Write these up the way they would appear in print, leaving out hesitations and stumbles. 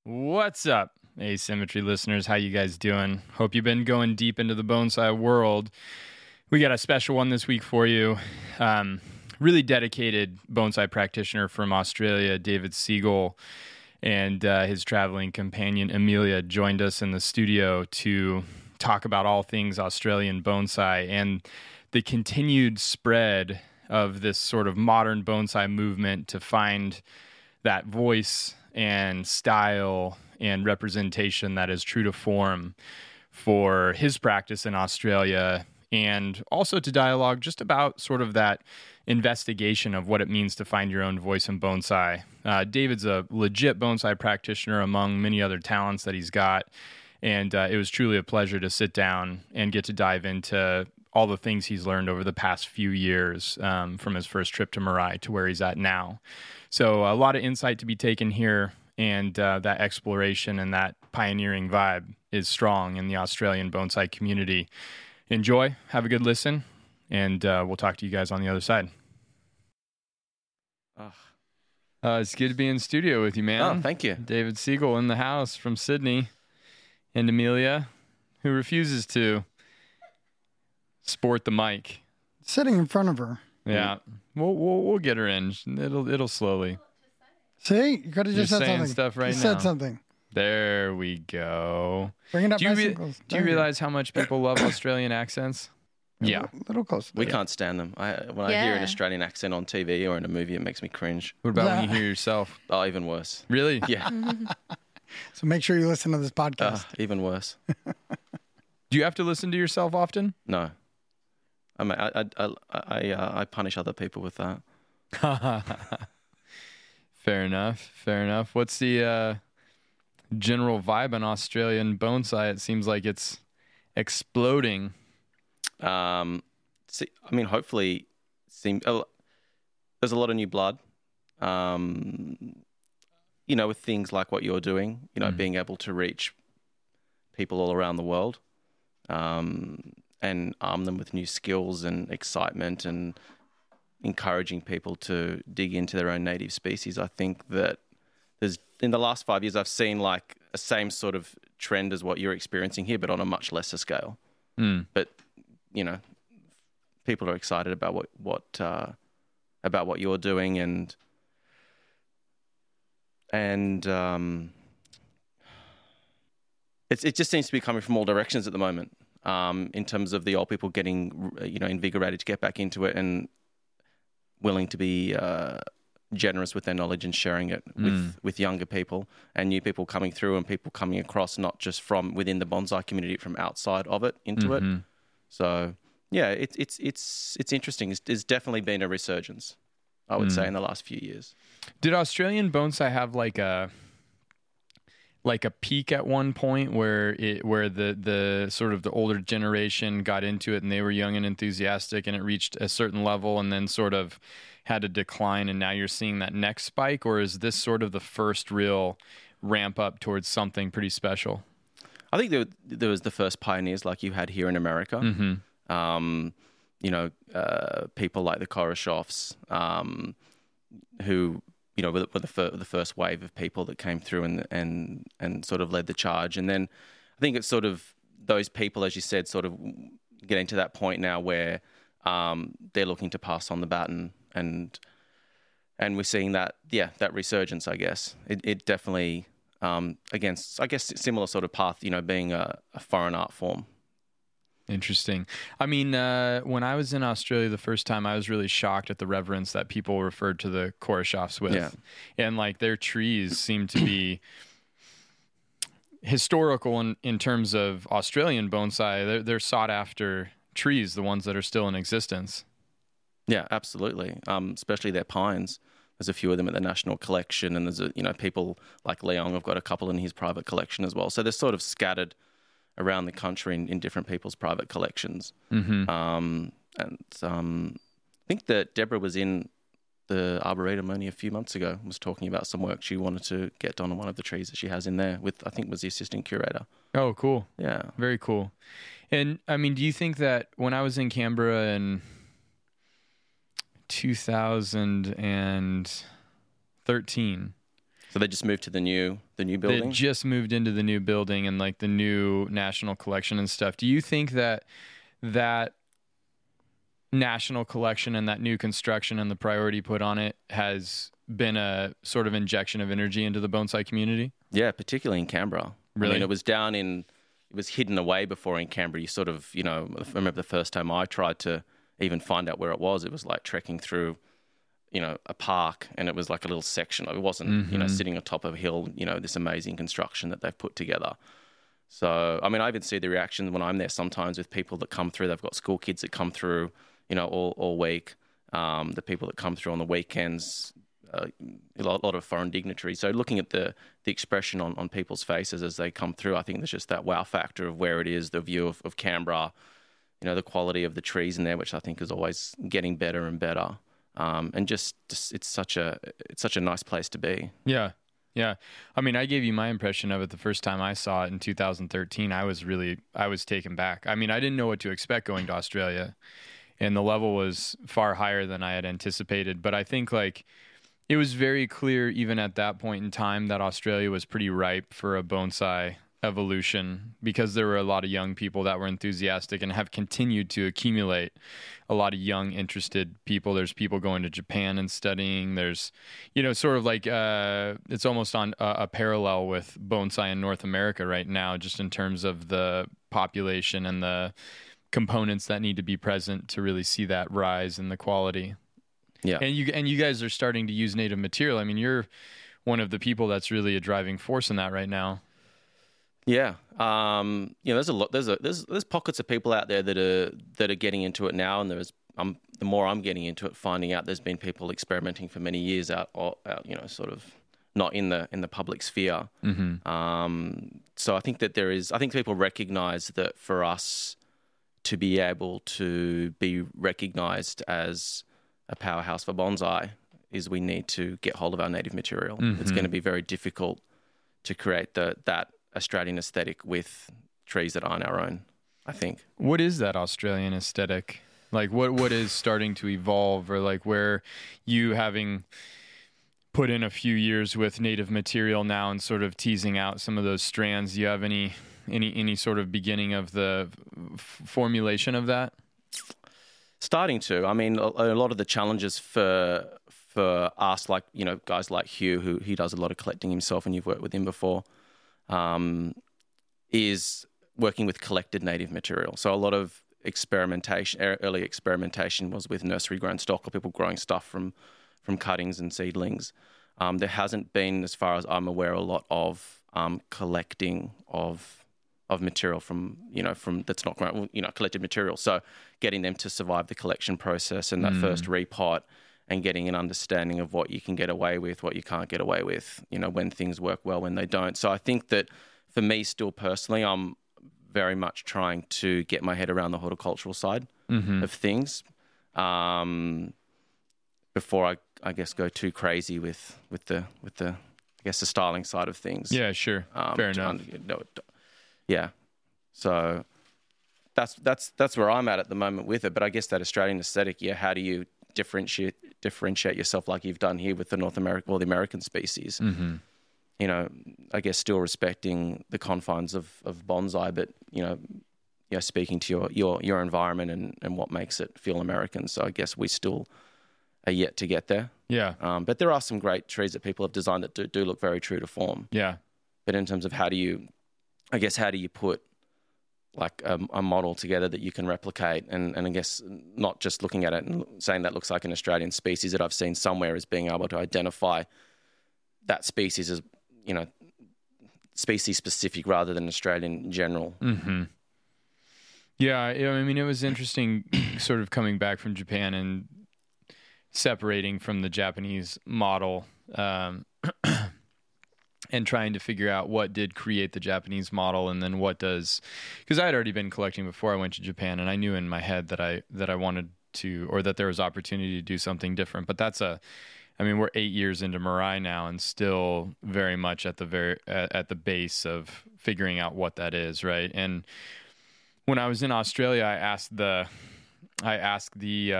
What's up, Asymmetry listeners? How you guys doing? Hope you've been going deep into the bonsai world. We got a special one this week for you. Really dedicated bonsai practitioner from Australia, David Siegel, and his traveling companion, Amelia, joined us in the studio to talk about all things Australian bonsai and the continued spread of this sort of modern bonsai movement to find that voice and style and representation that is true to form for his practice in Australia, and also to dialogue just about sort of that investigation of what it means to find your own voice in bonsai. David's a legit bonsai practitioner among many other talents that he's got, and it was truly a pleasure to sit down and get to dive into all the things he's learned over the past few years, from his first trip to Marae to where he's at now. So a lot of insight to be taken here, and that exploration and that pioneering vibe is strong in the Australian bonsai community. Enjoy, have a good listen, and we'll talk to you guys on the other side. It's good to be in studio with you, man. Oh, thank you. David Siegel in the house from Sydney, and Amelia, who refuses to sport the mic. Sitting in front of her. Yeah, we'll get her in. It'll slowly. See, you could have just said saying something. stuff right you now. said something. There we go. Bring it up. Do you realize? realize how much people love Australian accents? Yeah. A little closer. We can't stand them. When I hear an Australian accent on TV or in a movie, it makes me cringe. What about when you hear yourself? Oh, even worse. Really? Yeah. So make sure you listen to this podcast. Even worse. Do you have to listen to yourself often? No. I punish other people with that. Fair enough. What's the general vibe on Australian bonsai? It seems like it's exploding. Hopefully, there's a lot of new blood. With things like what you're doing, being able to reach people all around the world, and arm them with new skills and excitement and encouraging people to dig into their own native species. I think that in the last 5 years, I've seen like a same sort of trend as what you're experiencing here, but on a much lesser scale. But people are excited about what you're doing, and it just seems to be coming from all directions at the moment. In terms of the old people getting invigorated to get back into it and willing to be generous with their knowledge and sharing it with younger people, and new people coming through, and people coming across not just from within the bonsai community, from outside of it into it. So yeah, it's interesting. There's definitely been a resurgence, I would say, in the last few years. Did Australian bonsai have like a peak at one point where the sort of the older generation got into it and they were young and enthusiastic, and it reached a certain level and then sort of had a decline, and now you're seeing that next spike? Or is this sort of the first real ramp up towards something pretty special? I think there was the first pioneers like you had here in America. People like the Koroshovs, who were the first wave of people that came through and sort of led the charge. And then I think it's sort of those people, as you said, sort of getting to that point now where they're looking to pass on the baton, and we're seeing that resurgence, I guess. It definitely, against, I guess, similar sort of path, being a foreign art form. Interesting. I mean, when I was in Australia the first time, I was really shocked at the reverence that people referred to the Koroshovs with. Yeah. And like their trees seem to be historical in terms of Australian bonsai. They're sought after trees, the ones that are still in existence. Yeah, absolutely. Especially their pines. There's a few of them at the National Collection, and there's people like Leong have got a couple in his private collection as well. So they're sort of scattered around the country in different people's private collections. I think that Deborah was in the Arboretum only a few months ago, was talking about some work she wanted to get done on one of the trees that she has in there with, I think, was the assistant curator. Oh, cool. Yeah. Very cool. And I mean, do you think that when I was in Canberra in 2013, So they just moved to the new They building. just moved into the new building and like the new national collection and stuff. Do you think that national collection and that new construction and the priority put on it has been a sort of injection of energy into the bonsai community? Yeah, particularly in Canberra. Really? I mean, it was hidden away before in Canberra. You sort of, I remember the first time I tried to even find out where it was like trekking through, a park, and it was like a little section. It wasn't, sitting atop of a hill, this amazing construction that they've put together. So, I mean, I even see the reaction when I'm there sometimes with people that come through. They've got school kids that come through, all week. The people that come through on the weekends, a lot of foreign dignitaries. So looking at the expression on people's faces as they come through, I think there's just that wow factor of where it is, the view of Canberra, the quality of the trees in there, which I think is always getting better and better. And just it's such a nice place to be. Yeah. Yeah. I mean, I gave you my impression of it the first time I saw it in 2013. I was taken back. I mean, I didn't know what to expect going to Australia, and the level was far higher than I had anticipated. But I think like it was very clear even at that point in time that Australia was pretty ripe for a bonsai evolution, because there were a lot of young people that were enthusiastic and have continued to accumulate a lot of young interested people. There's people going to Japan and studying. There's, sort of like it's almost on a parallel with bonsai in North America right now, just in terms of the population and the components that need to be present to really see that rise in the quality. Yeah. And you guys are starting to use native material. I mean, you're one of the people that's really a driving force in that right now. Yeah, there's a lot. There's pockets of people out there that are getting into it now, and the more I'm getting into it, finding out there's been people experimenting for many years out, sort of not in the public sphere. Mm-hmm. So I think that I think people recognise that for us to be able to be recognised as a powerhouse for bonsai is we need to get hold of our native material. Mm-hmm. It's going to be very difficult to create that Australian aesthetic with trees that aren't our own, I think. What is that Australian aesthetic? Like what is starting to evolve, or like where you, having put in a few years with native material now and sort of teasing out some of those strands, do you have any sort of beginning of the formulation of that? Starting to. I mean, a lot of the challenges for us, like, guys like Hugh, who he does a lot of collecting himself, and you've worked with him before, is working with collected native material. So a lot of early experimentation was with nursery grown stock, or people growing stuff from cuttings and seedlings. There hasn't been, as far as I'm aware, a lot of collecting of material from that's not grown, collected material. So getting them to survive the collection process and that first repot, and getting an understanding of what you can get away with, what you can't get away with, when things work well, when they don't. So I think that for me, still personally, I'm very much trying to get my head around the horticultural side of things before I guess go too crazy with the I guess the styling side of things. Yeah, sure. Fair enough. Yeah. So that's where I'm at the moment with it. But I guess that Australian aesthetic, how do you differentiate yourself like you've done here with the North American or the American species? Mm-hmm. I guess still respecting the confines of bonsai, but speaking to your environment and what makes it feel American. So I guess we still are yet to get there. Yeah. But there are some great trees that people have designed that do look very true to form. Yeah. But in terms of how do you put like a model together that you can replicate, and I guess not just looking at it and saying that looks like an Australian species that I've seen somewhere, is being able to identify that species as, species specific rather than Australian in general. Mm-hmm. Yeah, I mean, it was interesting sort of coming back from Japan and separating from the Japanese model, and trying to figure out what did create the Japanese model, and then what does, because I had already been collecting before I went to Japan, and I knew in my head that I wanted to, or that there was opportunity to do something different. But we're 8 years into Mirai now, and still very much at the base of figuring out what that is, right? And when I was in Australia, I asked the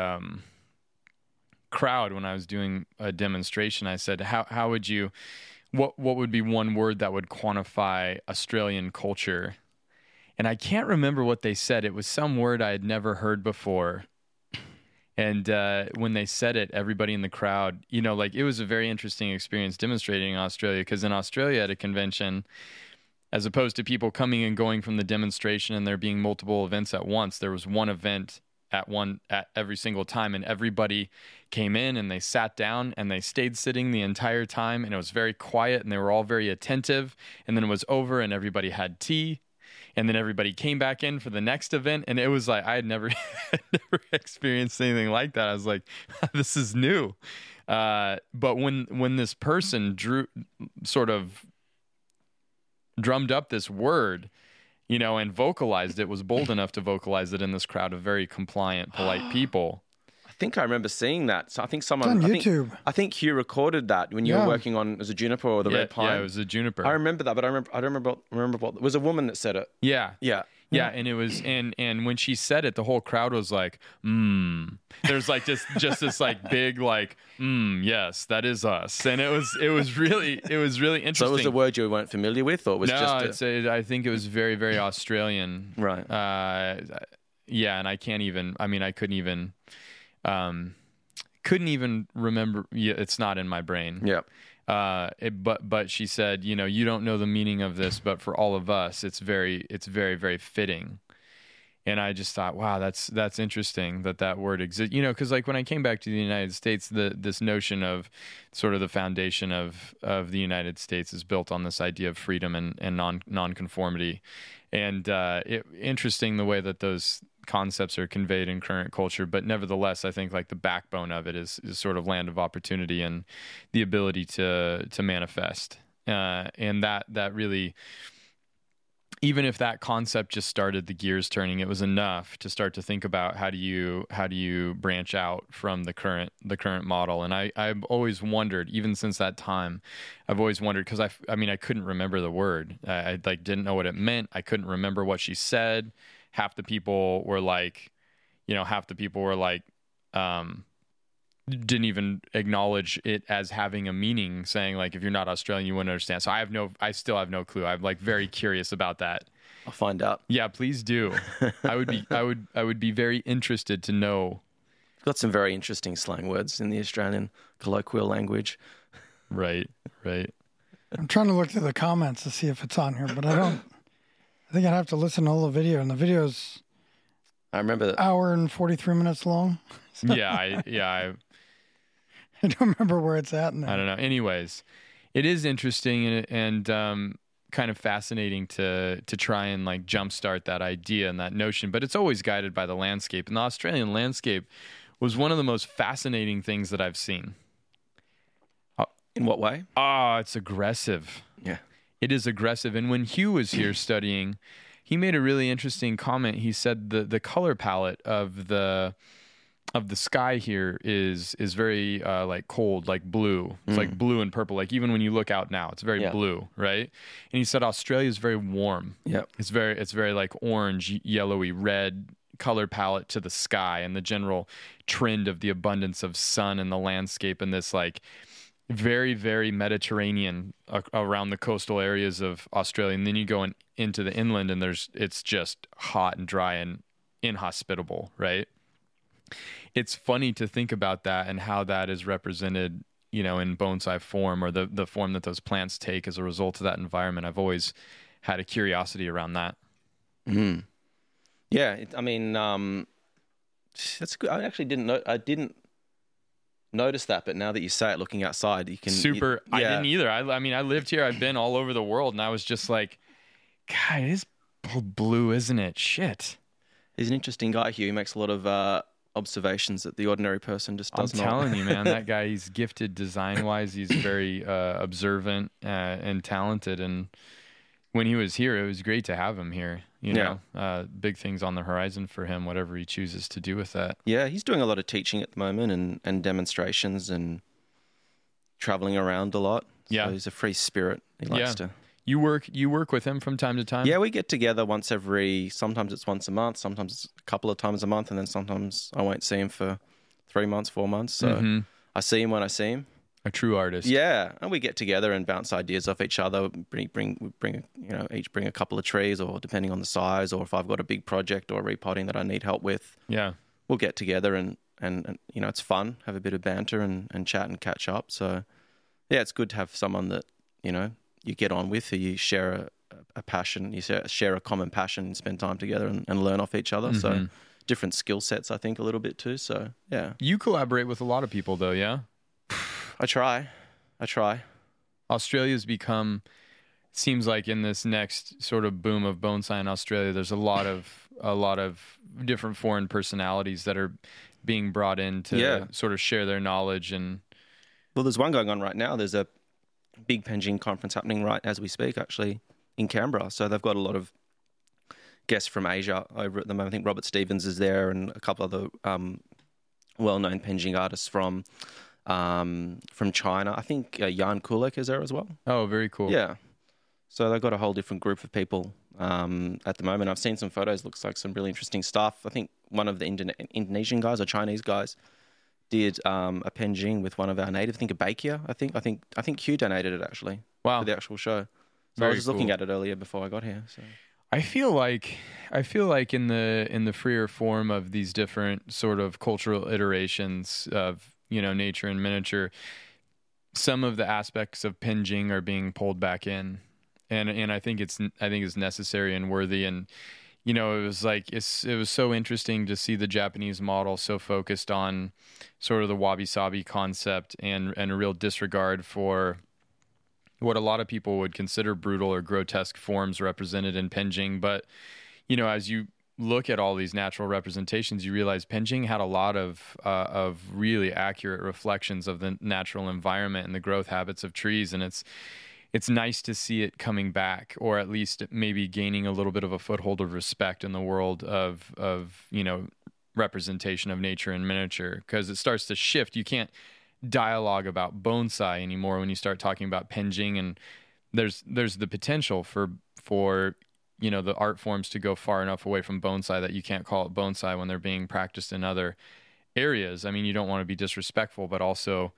crowd when I was doing a demonstration. I said, "How would you? what would be one word that would quantify Australian culture? And I can't remember what they said. It was some word I had never heard before. And when they said it, everybody in the crowd, like it was a very interesting experience demonstrating in Australia, because in Australia at a convention, as opposed to people coming and going from the demonstration and there being multiple events at once, there was one event at every single time, and everybody came in and they sat down and they stayed sitting the entire time, and it was very quiet and they were all very attentive, and then it was over and everybody had tea. And then everybody came back in for the next event, and it was like I had never experienced anything like that. I was like, "This is new." But when this person sort of drummed up this word, and vocalized it, was bold enough to vocalize it in this crowd of very compliant, polite people. I think I remember seeing that. So I think someone on YouTube. I think Hugh recorded that when you were working on as a Juniper or the Red Pine. Yeah, it was a Juniper. I remember that, but I don't remember what it was. A woman that said it. Yeah. Yeah. Yeah, and it was and when she said it, the whole crowd was like, There's like just this like big like, yes, that is us. And it was really interesting. So it was a word you weren't familiar with, or it was I think it was very, very Australian. Right. Yeah, and I couldn't even remember. Yeah, it's not in my brain. Yeah. But she said, you don't know the meaning of this, but for all of us, it's very, very fitting. And I just thought, wow, that's interesting that word exists. Because like when I came back to the United States, this notion of sort of the foundation of the United States is built on this idea of freedom and nonconformity. And interesting the way that those concepts are conveyed in current culture, but nevertheless, I think like the backbone of it is sort of land of opportunity and the ability to manifest. And that really, even if that concept just started the gears turning, it was enough to start to think about how do you branch out from the current model. And I've always wondered, even since that time, I've always wondered, because I couldn't remember the word. I like didn't know what it meant. I couldn't remember what she said. Half the people were like, didn't even acknowledge it as having a meaning, saying like, if you're not Australian, you wouldn't understand. So I still have no clue. I'm like very curious about that. I'll find out. Yeah, please do. I would be very interested to know. Got some very interesting slang words in the Australian colloquial language. Right. I'm trying to look through the comments to see if it's on here, but I don't. I think I'd have to listen to the whole video, and the video's I remember that. hour and 43 minutes long. So I don't remember where it's at. I don't know. Anyways, it is interesting and kind of fascinating to try and like jumpstart that idea and that notion, but it's always guided by the landscape. And the Australian landscape was one of the most fascinating things that I've seen. In what way? It's aggressive. Yeah. It is aggressive. And when Hugh was here studying, he made a really interesting comment. He said the color palette of the sky here is very like cold, like blue. It's like blue and purple. Like even when you look out now, it's very blue, right? And he said Australia is very warm. Yeah. It's very like orange, yellowy, red color palette to the sky, and the general trend of the abundance of sun in the landscape, and this like very, very Mediterranean around the coastal areas of Australia. And then you go into the inland and it's just hot and dry and inhospitable, right? It's funny to think about that and how that is represented, in bonsai form, or the form that those plants take as a result of that environment. I've always had a curiosity around that. Mm. Yeah. That's good. I actually didn't notice that, but now that you say it, looking outside, you can I didn't either. I lived here. I've been all over the world, and I was just like, God, it is blue, isn't it? Shit. He's an interesting guy, Hugh. He makes a lot of observations that the ordinary person just does not. I'm telling you, man, that guy, he's gifted design-wise. He's very observant and talented, and when he was here, it was great to have him here. Big things on the horizon for him, whatever he chooses to do with that. Yeah, he's doing a lot of teaching at the moment and demonstrations and traveling around a lot. So he's a free spirit. He likes to. You work with him from time to time? Yeah, we get together sometimes it's once a month, sometimes it's a couple of times a month, and then sometimes I won't see him for 3 months, 4 months. So I see him when I see him. A true artist. Yeah, and we get together and bounce ideas off each other. Bring each bring a couple of trees, or depending on the size, or if I've got a big project or repotting that I need help with, Yeah. we'll get together and it's fun, have a bit of banter and chat and catch up. So yeah, it's good to have someone that you get on with, or you share a passion, you share a common passion, and spend time together and learn off each other. So different skill sets, I think, a little bit too. So yeah, You collaborate with a lot of people, though, yeah? I try. Australia's become, seems like in this next sort of boom of bonsai in Australia, there's a lot of different foreign personalities that are being brought in to sort of share their knowledge. And Well, there's one going on right now. There's a big Penjing conference happening right as we speak, actually, in Canberra. So they've got a lot of guests from Asia over at the moment. I think Robert Stevens is there, and a couple other well-known Penjing artists from China. I think Jan Kulek is there as well. oh, very cool. Yeah. So they've got a whole different group of people at the moment. I've seen some photos. Looks like some really interesting stuff. I think one of the Indonesian guys or Chinese guys did a Penjing with one of our native. I think a Bakia. I think Hugh donated it actually Wow. for the actual show. So I Very was just looking cool. at it earlier before I got here. So I feel like in the freer form of these different sort of cultural iterations of nature and miniature, some of the aspects of Penjing are being pulled back in, and I think it's necessary and worthy. And it was like it was so interesting to see the Japanese model so focused on sort of the wabi-sabi concept and a real disregard for what a lot of people would consider brutal or grotesque forms represented in Penjing. But, as you look at all these natural representations, you realize Penjing had a lot of really accurate reflections of the natural environment and the growth habits of trees. And it's nice to see it coming back, or at least maybe gaining a little bit of a foothold of respect in the world of representation of nature and miniature, because it starts to shift. You can't dialogue about bonsai anymore when you start talking about Penjing, and there's the potential for the art forms to go far enough away from bonsai that you can't call it bonsai when they're being practiced in other areas. I mean, you don't want to be disrespectful, but also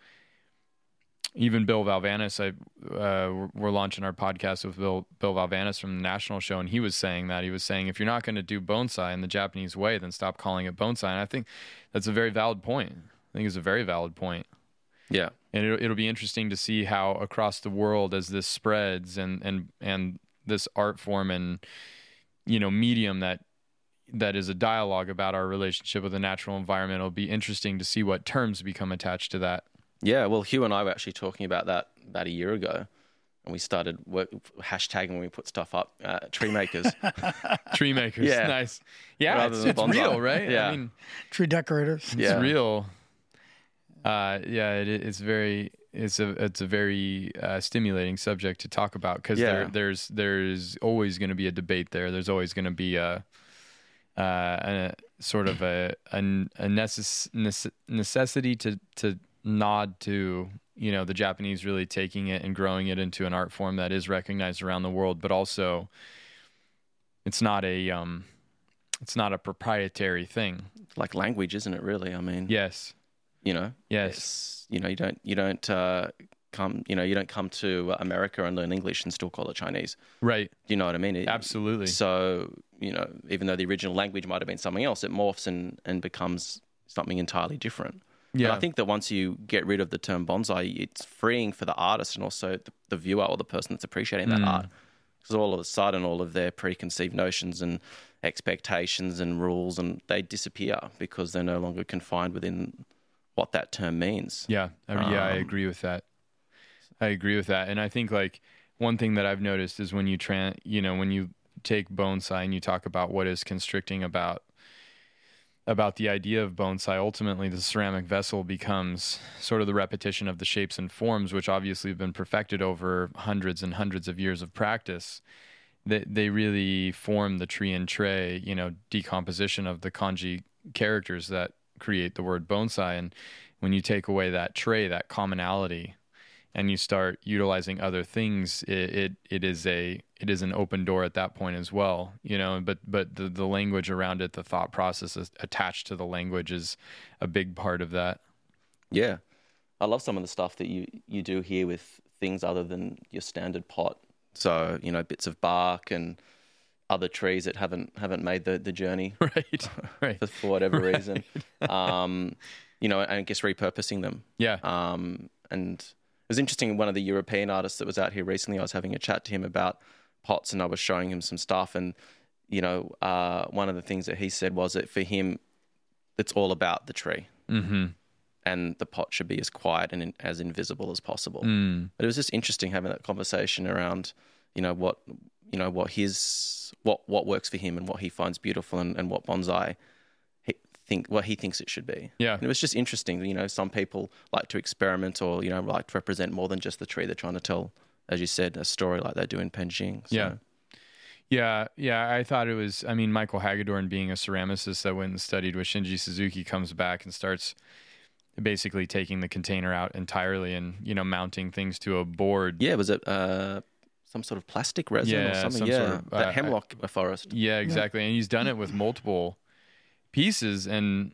even Bill Valvanis, we're launching our podcast with Bill Valvanis from the National Show, and he was saying if you're not going to do bonsai in the Japanese way, then stop calling it bonsai. And I think that's a very valid point. I think it's a very valid point. yeah, And it'll be interesting to see how across the world, as this spreads and this art form and medium that is a dialogue about our relationship with the natural environment, it'll be interesting to see what terms become attached to that. yeah. Well, Hugh and I were actually talking about that about a year ago, and we started hashtagging when we put stuff up. Tree makers. Tree makers, Yeah. nice. Yeah, Rather it's than bonsai. real, right? Yeah. I mean, Tree decorators. it's Yeah. real. It's a very stimulating subject to talk about, because Yeah. there's always going to be a debate there. There's always going to be a sort of a necessity to nod to the Japanese really taking it and growing it into an art form that is recognized around the world, but also it's not a proprietary thing. Like language, isn't it? Really, I mean, Yes. Yes. You don't come to America and learn English and still call it Chinese. Right. Do you know what I mean? Absolutely. So, even though the original language might have been something else, it morphs and becomes something entirely different. Yeah. And I think that once you get rid of the term bonsai, it's freeing for the artist and also the viewer or the person that's appreciating that art. Because all of a sudden, all of their preconceived notions and expectations and rules, and they disappear because they're no longer confined within what that term means. Yeah. I agree with that. And I think like one thing that I've noticed is when you when you take bonsai and you talk about what is constricting about the idea of bonsai, ultimately the ceramic vessel becomes sort of the repetition of the shapes and forms, which obviously have been perfected over hundreds and hundreds of years of practice. They really form the tree and tray, decomposition of the kanji characters that create the word bonsai. And when you take away that tray, that commonality, and you start utilizing other things, it is an open door at that point as well, but the language around it, the thought process attached to the language is a big part of that. Yeah. I love some of the stuff that you do here with things other than your standard pot. So, bits of bark and other trees that haven't made the journey. Right. For whatever reason. And I guess repurposing them. Yeah. And it was interesting, one of the European artists that was out here recently, I was having a chat to him about pots and I was showing him some stuff. And, one of the things that he said was that for him, it's all about the tree. Mm-hmm. And the pot should be as quiet and as invisible as possible. But it was just interesting having that conversation around, what works for him and what he finds beautiful and what bonsai what he thinks it should be. Yeah. And it was just interesting. Some people like to experiment or, like to represent more than just the tree. They're trying to tell, as you said, a story like they do in Penjing. So. Yeah. I thought it was, Michael Hagedorn being a ceramicist that went and studied with Shinji Suzuki comes back and starts basically taking the container out entirely and, mounting things to a board. Yeah. Was it some sort of plastic resin or something? Sort of, that hemlock forest. Yeah, exactly. And he's done it with multiple pieces and,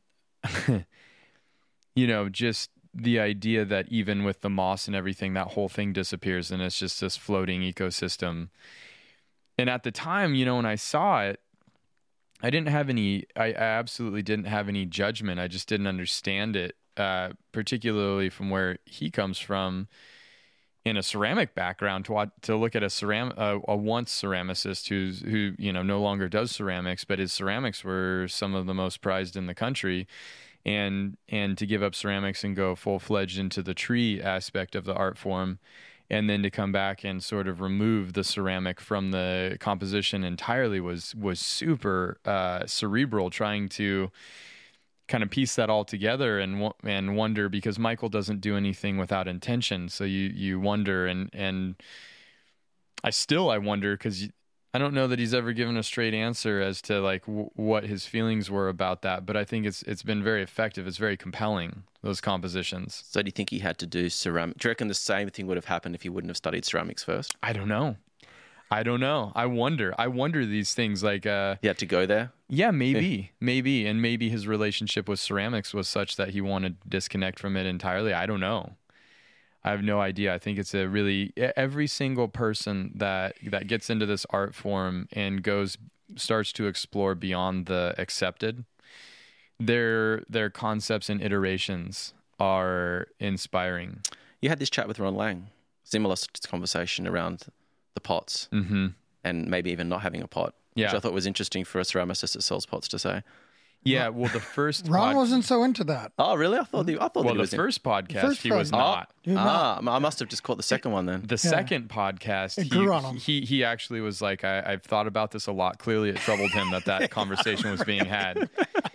just the idea that even with the moss and everything, that whole thing disappears and it's just this floating ecosystem. And at the time, when I saw it, I absolutely didn't have any judgment. I just didn't understand it, particularly from where he comes from in a ceramic background to look at a once ceramicist who no longer does ceramics, but his ceramics were some of the most prized in the country. And to give up ceramics and go full-fledged into the tree aspect of the art form, and then to come back and sort of remove the ceramic from the composition entirely was super cerebral, trying to kind of piece that all together and wonder, because Michael doesn't do anything without intention. So you wonder, and I wonder, because I don't know that he's ever given a straight answer as to like what his feelings were about that. But I think it's been very effective. It's very compelling, those compositions. So do you think he had to do ceramic? Do you reckon the same thing would have happened if he wouldn't have studied ceramics first? I don't know. I wonder these things, like he had to go there. Yeah, maybe, and maybe his relationship with ceramics was such that he wanted to disconnect from it entirely. I don't know. I have no idea. I think it's every single person that gets into this art form and starts to explore beyond the accepted, their concepts and iterations are inspiring. You had this chat with Ron Lang, similar conversation around the pots, and maybe even not having a pot, which I thought was interesting for a ceramicist that sells pots to say. Yeah, well, the first Ron wasn't so into that. Oh, really? I thought the first podcast he was not. I must have just caught the second one then. The second podcast, it grew on him. He actually was like, I've thought about this a lot. Clearly, it troubled him that conversation was being had.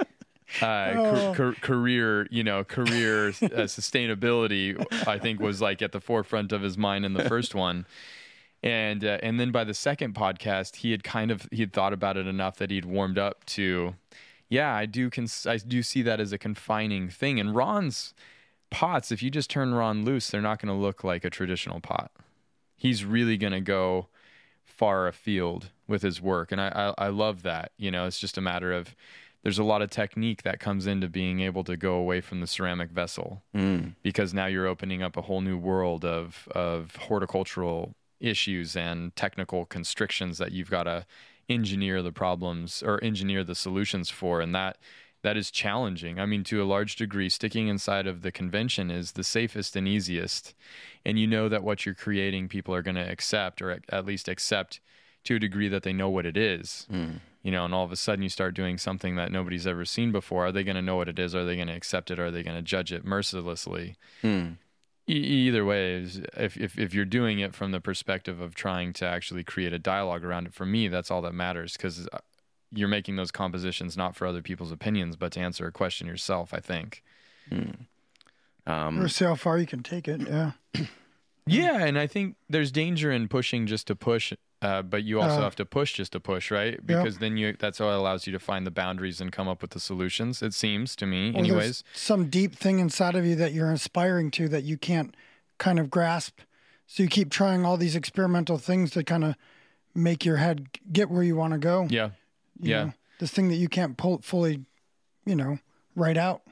Career sustainability, I think, was like at the forefront of his mind in the first one. And then by the second podcast, he had thought about it enough that he'd warmed up to, I do see that as a confining thing. And Ron's pots, if you just turn Ron loose, they're not going to look like a traditional pot. He's really going to go far afield with his work. And I love that. It's just a matter of, there's a lot of technique that comes into being able to go away from the ceramic vessel, because now you're opening up a whole new world of horticultural issues and technical constrictions that you've got to engineer the problems or engineer the solutions for. And that is challenging. I mean, to a large degree, sticking inside of the convention is the safest and easiest. And that what you're creating, people are going to accept, or at least accept to a degree that they know what it is. And all of a sudden you start doing something that nobody's ever seen before. Are they going to know what it is? Are they going to accept it? Or are they going to judge it mercilessly? Either way, if you're doing it from the perspective of trying to actually create a dialogue around it, for me, that's all that matters, because you're making those compositions not for other people's opinions, but to answer a question yourself, I think. Or see how far you can take it, yeah. Yeah, and I think there's danger in pushing just to push, but you also have to push just to push, right? Because then that's what allows you to find the boundaries and come up with the solutions, it seems to me, anyways. Some deep thing inside of you that you're aspiring to that you can't kind of grasp. So you keep trying all these experimental things to kind of make your head get where you want to go. Yeah. You know, this thing that you can't fully, write out.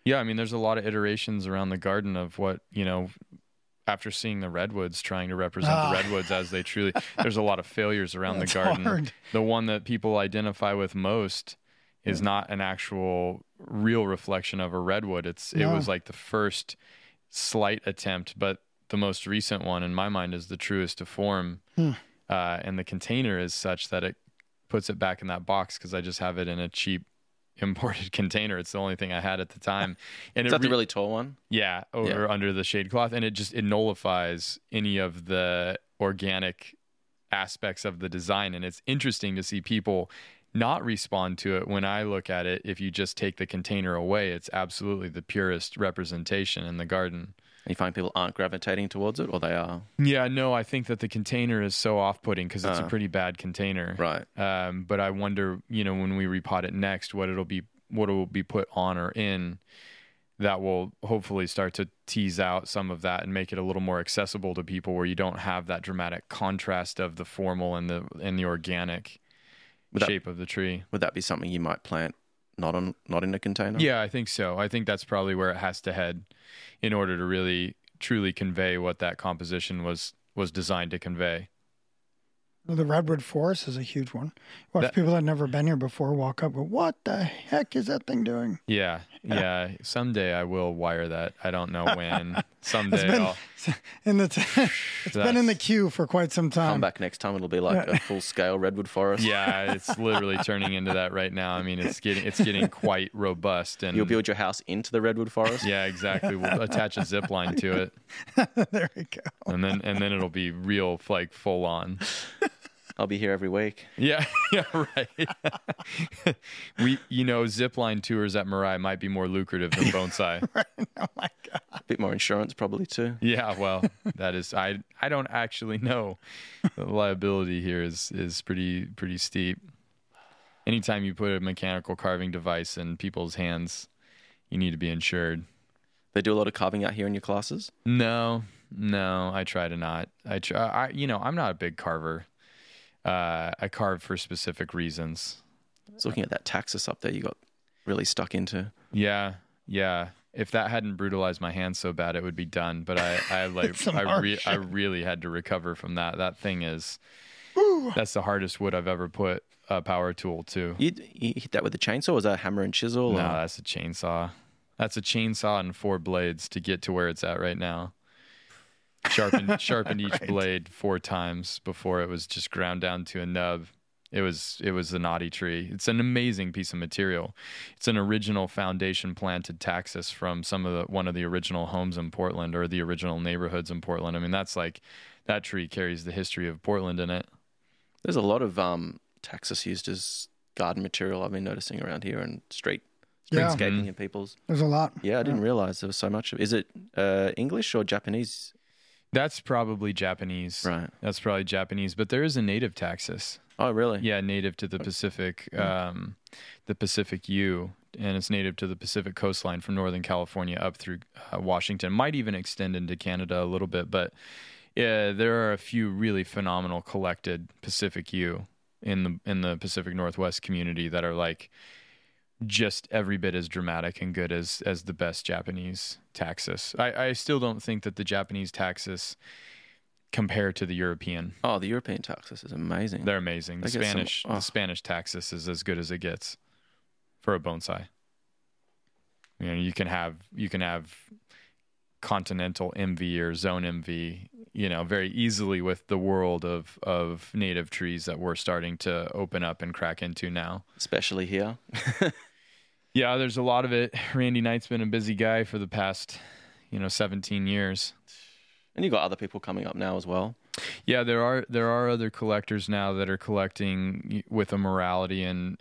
Yeah, I mean, there's a lot of iterations around the garden of what, after seeing the redwoods, trying to represent the redwoods as they truly, there's a lot of failures around the garden. Hard. The one that people identify with most is not an actual real reflection of a redwood. It was like the first slight attempt, but the most recent one in my mind is the truest to form. And the container is such that it puts it back in that box because I just have it in a cheap imported container. It's the only thing I had at the time. And Is that the really tall one? Yeah, under the shade cloth. And it nullifies any of the organic aspects of the design. And it's interesting to see people not respond to it. When I look at it, if you just take the container away, it's absolutely the purest representation in the garden. And you find people aren't gravitating towards it, or they are? Yeah, no, I think that the container is so off-putting because it's a pretty bad container. Right. But I wonder, when we repot it next, what it will be put on or in that will hopefully start to tease out some of that and make it a little more accessible to people, where you don't have that dramatic contrast of the formal and the organic shape of the tree. Would that be something you might plant not in a container? Yeah, I think so. I think that's probably where it has to head in order to really truly convey what that composition was designed to convey. The redwood forest is a huge one. Watch people that have never been here before walk up and go, what the heck is that thing doing? Yeah. Someday I will wire that. I don't know when. Someday it's been in the queue for quite some time. Come back next time, it'll be like a full-scale redwood forest. Yeah, it's literally turning into that right now. I mean, it's getting quite robust. And you'll build your house into the redwood forest? Yeah, exactly. We'll attach a zip line to it. There we go. And then it'll be real, like, full on. I'll be here every week. Yeah, right. Zipline tours at Mirai might be more lucrative than bonsai. Right. Oh my God. A bit more insurance probably too. Yeah, well, that is, I don't actually know. The liability here is pretty steep. Anytime you put a mechanical carving device in people's hands, you need to be insured. They do a lot of carving out here in your classes? No, I try to not. I'm not a big carver. I carve for specific reasons. I was looking at that Taxus up there you got really stuck into. Yeah. If that hadn't brutalized my hands so bad, it would be done. But I really had to recover from that. That thing that's the hardest wood I've ever put a power tool to. You hit that with a chainsaw? Or was that a hammer and chisel? No, that's a chainsaw. That's a chainsaw and 4 blades to get to where it's at right now. Sharpened each blade 4 times before it was just ground down to a nub. It was a knotty tree. It's an amazing piece of material. It's an original foundation planted Taxus from one of the original homes in Portland, or the original neighborhoods in Portland. I mean, that tree carries the history of Portland in it. There's a lot of Taxus used as garden material I've been noticing around here, and streetscaping in people's. There's a lot. Yeah, I didn't realize there was so much. Is it English or Japanese? That's probably Japanese. Right. That's probably Japanese, but there is a native Taxus. Oh, really? Yeah, native to the Pacific, the Pacific U, and it's native to the Pacific coastline from Northern California up through Washington. Might even extend into Canada a little bit, but there are a few really phenomenal collected Pacific U in the Pacific Northwest community that are like just every bit as dramatic and good as the best Japanese Taxus. I still don't think that the Japanese Taxus compare to the European. Oh, the European Taxus is amazing. They're amazing. The Spanish Taxus is as good as it gets for a bonsai. You can have continental MV or zone MV, very easily with the world of native trees that we're starting to open up and crack into now. Especially here. Yeah, there's a lot of it. Randy Knight's been a busy guy for the past, 17 years. And you got other people coming up now as well. Yeah, there are other collectors now that are collecting with a morality and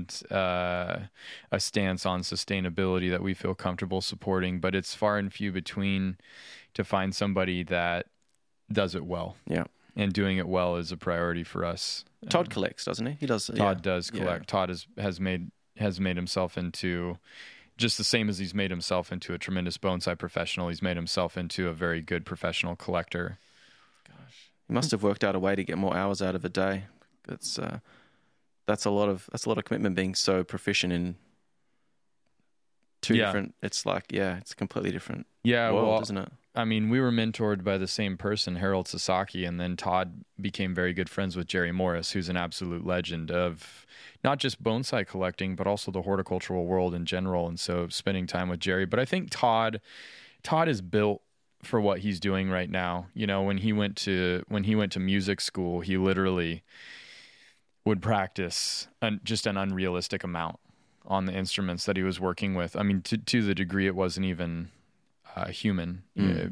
a stance on sustainability that we feel comfortable supporting. But it's far and few between to find somebody that does it well. Yeah, and doing it well is a priority for us. Todd collects, doesn't he? He does. Todd does collect. Yeah. Todd has made himself into, just the same as he's made himself into a tremendous bonsai professional, he's made himself into a very good professional collector. Gosh, he must have worked out a way to get more hours out of a day. That's a lot of commitment, being so proficient in two Yeah. different. It's like, it's a completely different Yeah, world, well, isn't it? I mean, we were mentored by the same person, Harold Sasaki, and then Todd became very good friends with Jerry Morris, who's an absolute legend of not just bonsai collecting, but also the horticultural world in general. And so spending time with Jerry. But I think Todd is built for what he's doing right now. You know, when he went to music school, he literally would practice just an unrealistic amount on the instruments that he was working with. I mean, to the degree it wasn't even human.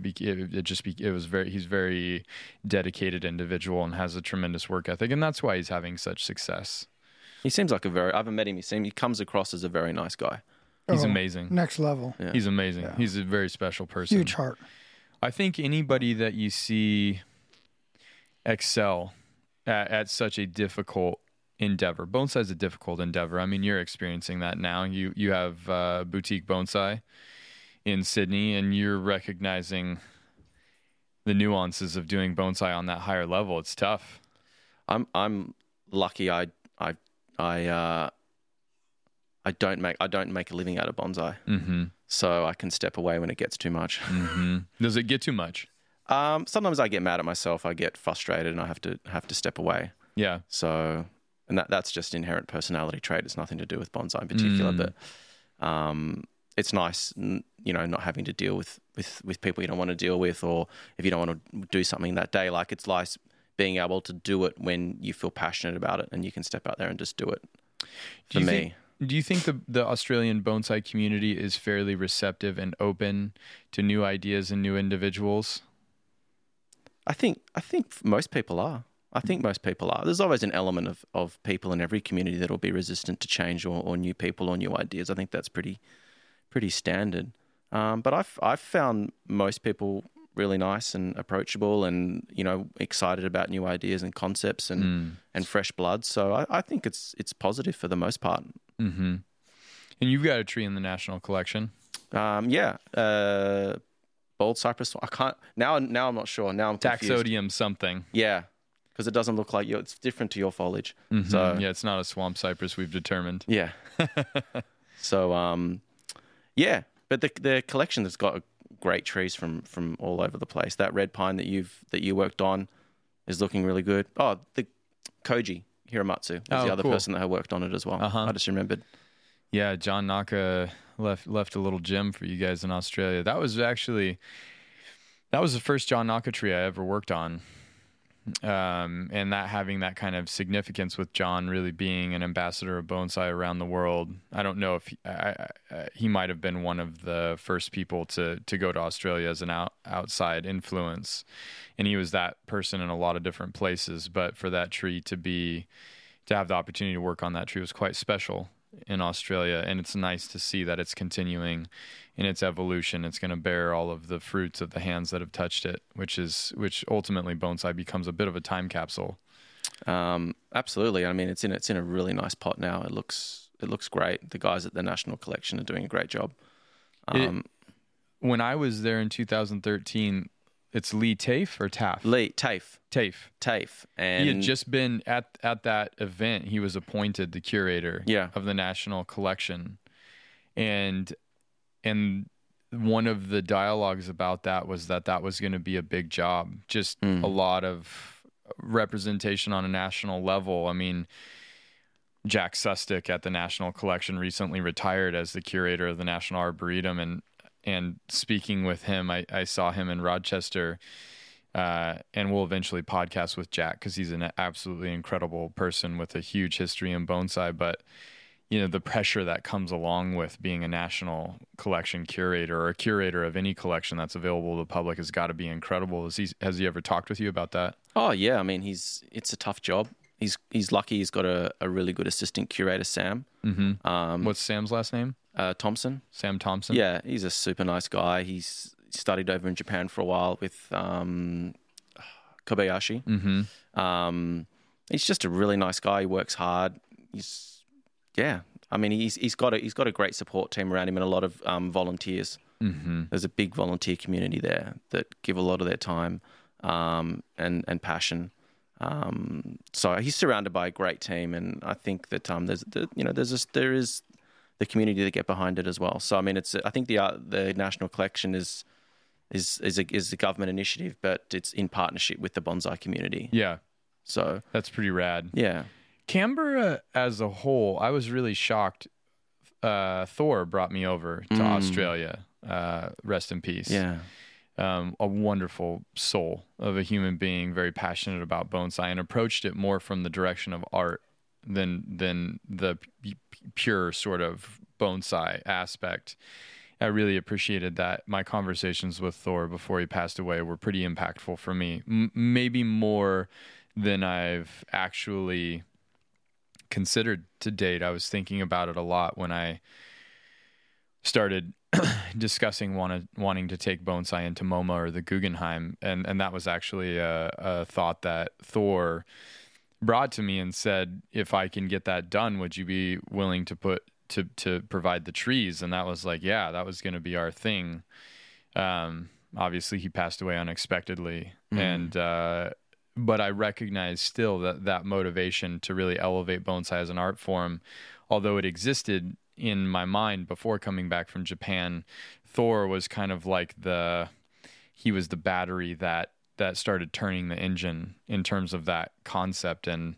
He's very dedicated individual and has a tremendous work ethic, and that's why he's having such success. He seems like I haven't met him. He comes across as a very nice guy. He's Oh, amazing. Next level. Yeah. He's amazing. Yeah. He's a very special person. Huge heart. I think anybody that you see excel at such a difficult endeavor, bonsai is a difficult endeavor. I mean, you're experiencing that now. You have boutique bonsai in Sydney, and you're recognizing the nuances of doing bonsai on that higher level. It's tough. I'm lucky. I don't make a living out of bonsai, Mm-hmm. so I can step away when it gets too much. Mm-hmm. Does it get too much? Sometimes I get mad at myself. I get frustrated, and I have to step away. Yeah. So, and that's just inherent personality trait. It's nothing to do with bonsai in particular, but it's nice, not having to deal with people you don't want to deal with, or if you don't want to do something that day. Like, it's nice being able to do it when you feel passionate about it, and you can step out there and just do it. Do you think the Australian bonsai community is fairly receptive and open to new ideas and new individuals? I think most people are. There's always an element of people in every community that will be resistant to change or new people or new ideas. I think that's pretty standard. But I've found most people really nice and approachable, and excited about new ideas and concepts and fresh blood. So I think it's positive for the most part. Mm-hmm. And you've got a tree in the National Collection. Bald cypress. I can't now. I'm not sure. Now I'm confused. Taxodium something. Yeah, because it doesn't look like you. It's different to your foliage. Mm-hmm. So yeah, it's not a swamp cypress. We've determined. yeah. So yeah, but the collection has got great trees from all over the place. That red pine that you worked on is looking really good. Oh, the Koji Hiramatsu was the other cool. person that had worked on it as well. Uh-huh. I just remembered. Yeah, John Naka left a little gem for you guys in Australia. That was the first John Naka tree I ever worked on. And that having that kind of significance with John really being an ambassador of bonsai around the world. I don't know if he might have been one of the first people to go to Australia as an outside influence. And he was that person in a lot of different places. But for that tree to have the opportunity to work on that tree was quite special in Australia, and it's nice to see that it's continuing in its evolution. It's going to bear all of the fruits of the hands that have touched it, which ultimately bonsai becomes a bit of a time capsule. Absolutely. I mean, it's in a really nice pot now. It looks great. The guys at the National Collection are doing a great job. When I was there in 2013, it's Lee Tafe or Taff? Tafe. Tafe. And he had just been at that event. He was appointed the curator of the National Collection. And one of the dialogues about that was that was going to be a big job. Just a lot of representation on a national level. I mean, Jack Sustick at the National Collection recently retired as the curator of the National Arboretum, and speaking with him, I saw him in Rochester, and we'll eventually podcast with Jack because he's an absolutely incredible person with a huge history in bonsai. But, the pressure that comes along with being a National Collection curator or a curator of any collection that's available to the public has got to be incredible. Has he ever talked with you about that? Oh, yeah. I mean, it's a tough job. He's lucky he's got a really good assistant curator, Sam. Mm-hmm. What's Sam's last name? Thompson. Sam Thompson? Yeah, he's a super nice guy. He's studied over in Japan for a while with Kobayashi. Mm-hmm. He's just a really nice guy. He works hard. He's got a great support team around him and a lot of volunteers. Mm-hmm. There's a big volunteer community there that give a lot of their time and passion. So he's surrounded by a great team, and I think that there's the community that get behind it as well. So I mean, I think the National Collection is a government initiative, but it's in partnership with the bonsai community. Yeah, So that's pretty rad. yeah, Canberra as a whole, I was really shocked. Thor brought me over to Australia. Rest in peace. yeah, A wonderful soul of a human being, very passionate about bonsai, and approached it more from the direction of art than the pure sort of bonsai aspect. I really appreciated that. My conversations with Thor before he passed away were pretty impactful for me, maybe more than I've actually considered to date. I was thinking about it a lot when I started discussing wanting to take bonsai into MoMA or the Guggenheim, and that was actually a thought that Thor brought to me and said, if I can get that done, would you be willing to provide the trees? And that was like, yeah, that was going to be our thing. Obviously he passed away unexpectedly, and but I recognize still that motivation to really elevate bonsai as an art form, although it existed in my mind before coming back from Japan. Thor was kind of like he was the battery that started turning the engine in terms of that concept. And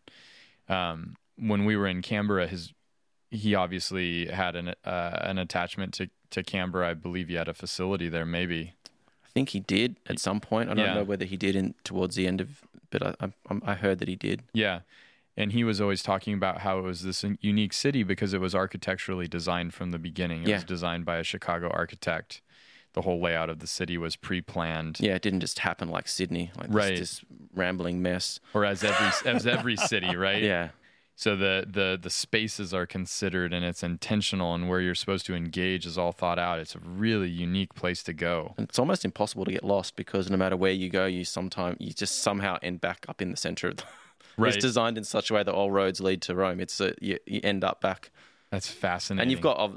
when we were in Canberra, he obviously had an attachment to Canberra. I believe he had a facility there, maybe. I think he did at some point. I don't know whether he did towards the end of, but I heard that he did. Yeah. And he was always talking about how it was this unique city because it was architecturally designed from the beginning. It was designed by a Chicago architect. The whole layout of the city was pre-planned. Yeah, it didn't just happen like Sydney, like this rambling mess. Or as every city, right? Yeah. So the spaces are considered, and it's intentional, and where you're supposed to engage is all thought out. It's a really unique place to go. And it's almost impossible to get lost because no matter where you go, you just somehow end back up in the center of the Right. It's designed in such a way that all roads lead to Rome. It's you end up back. That's fascinating. And you've got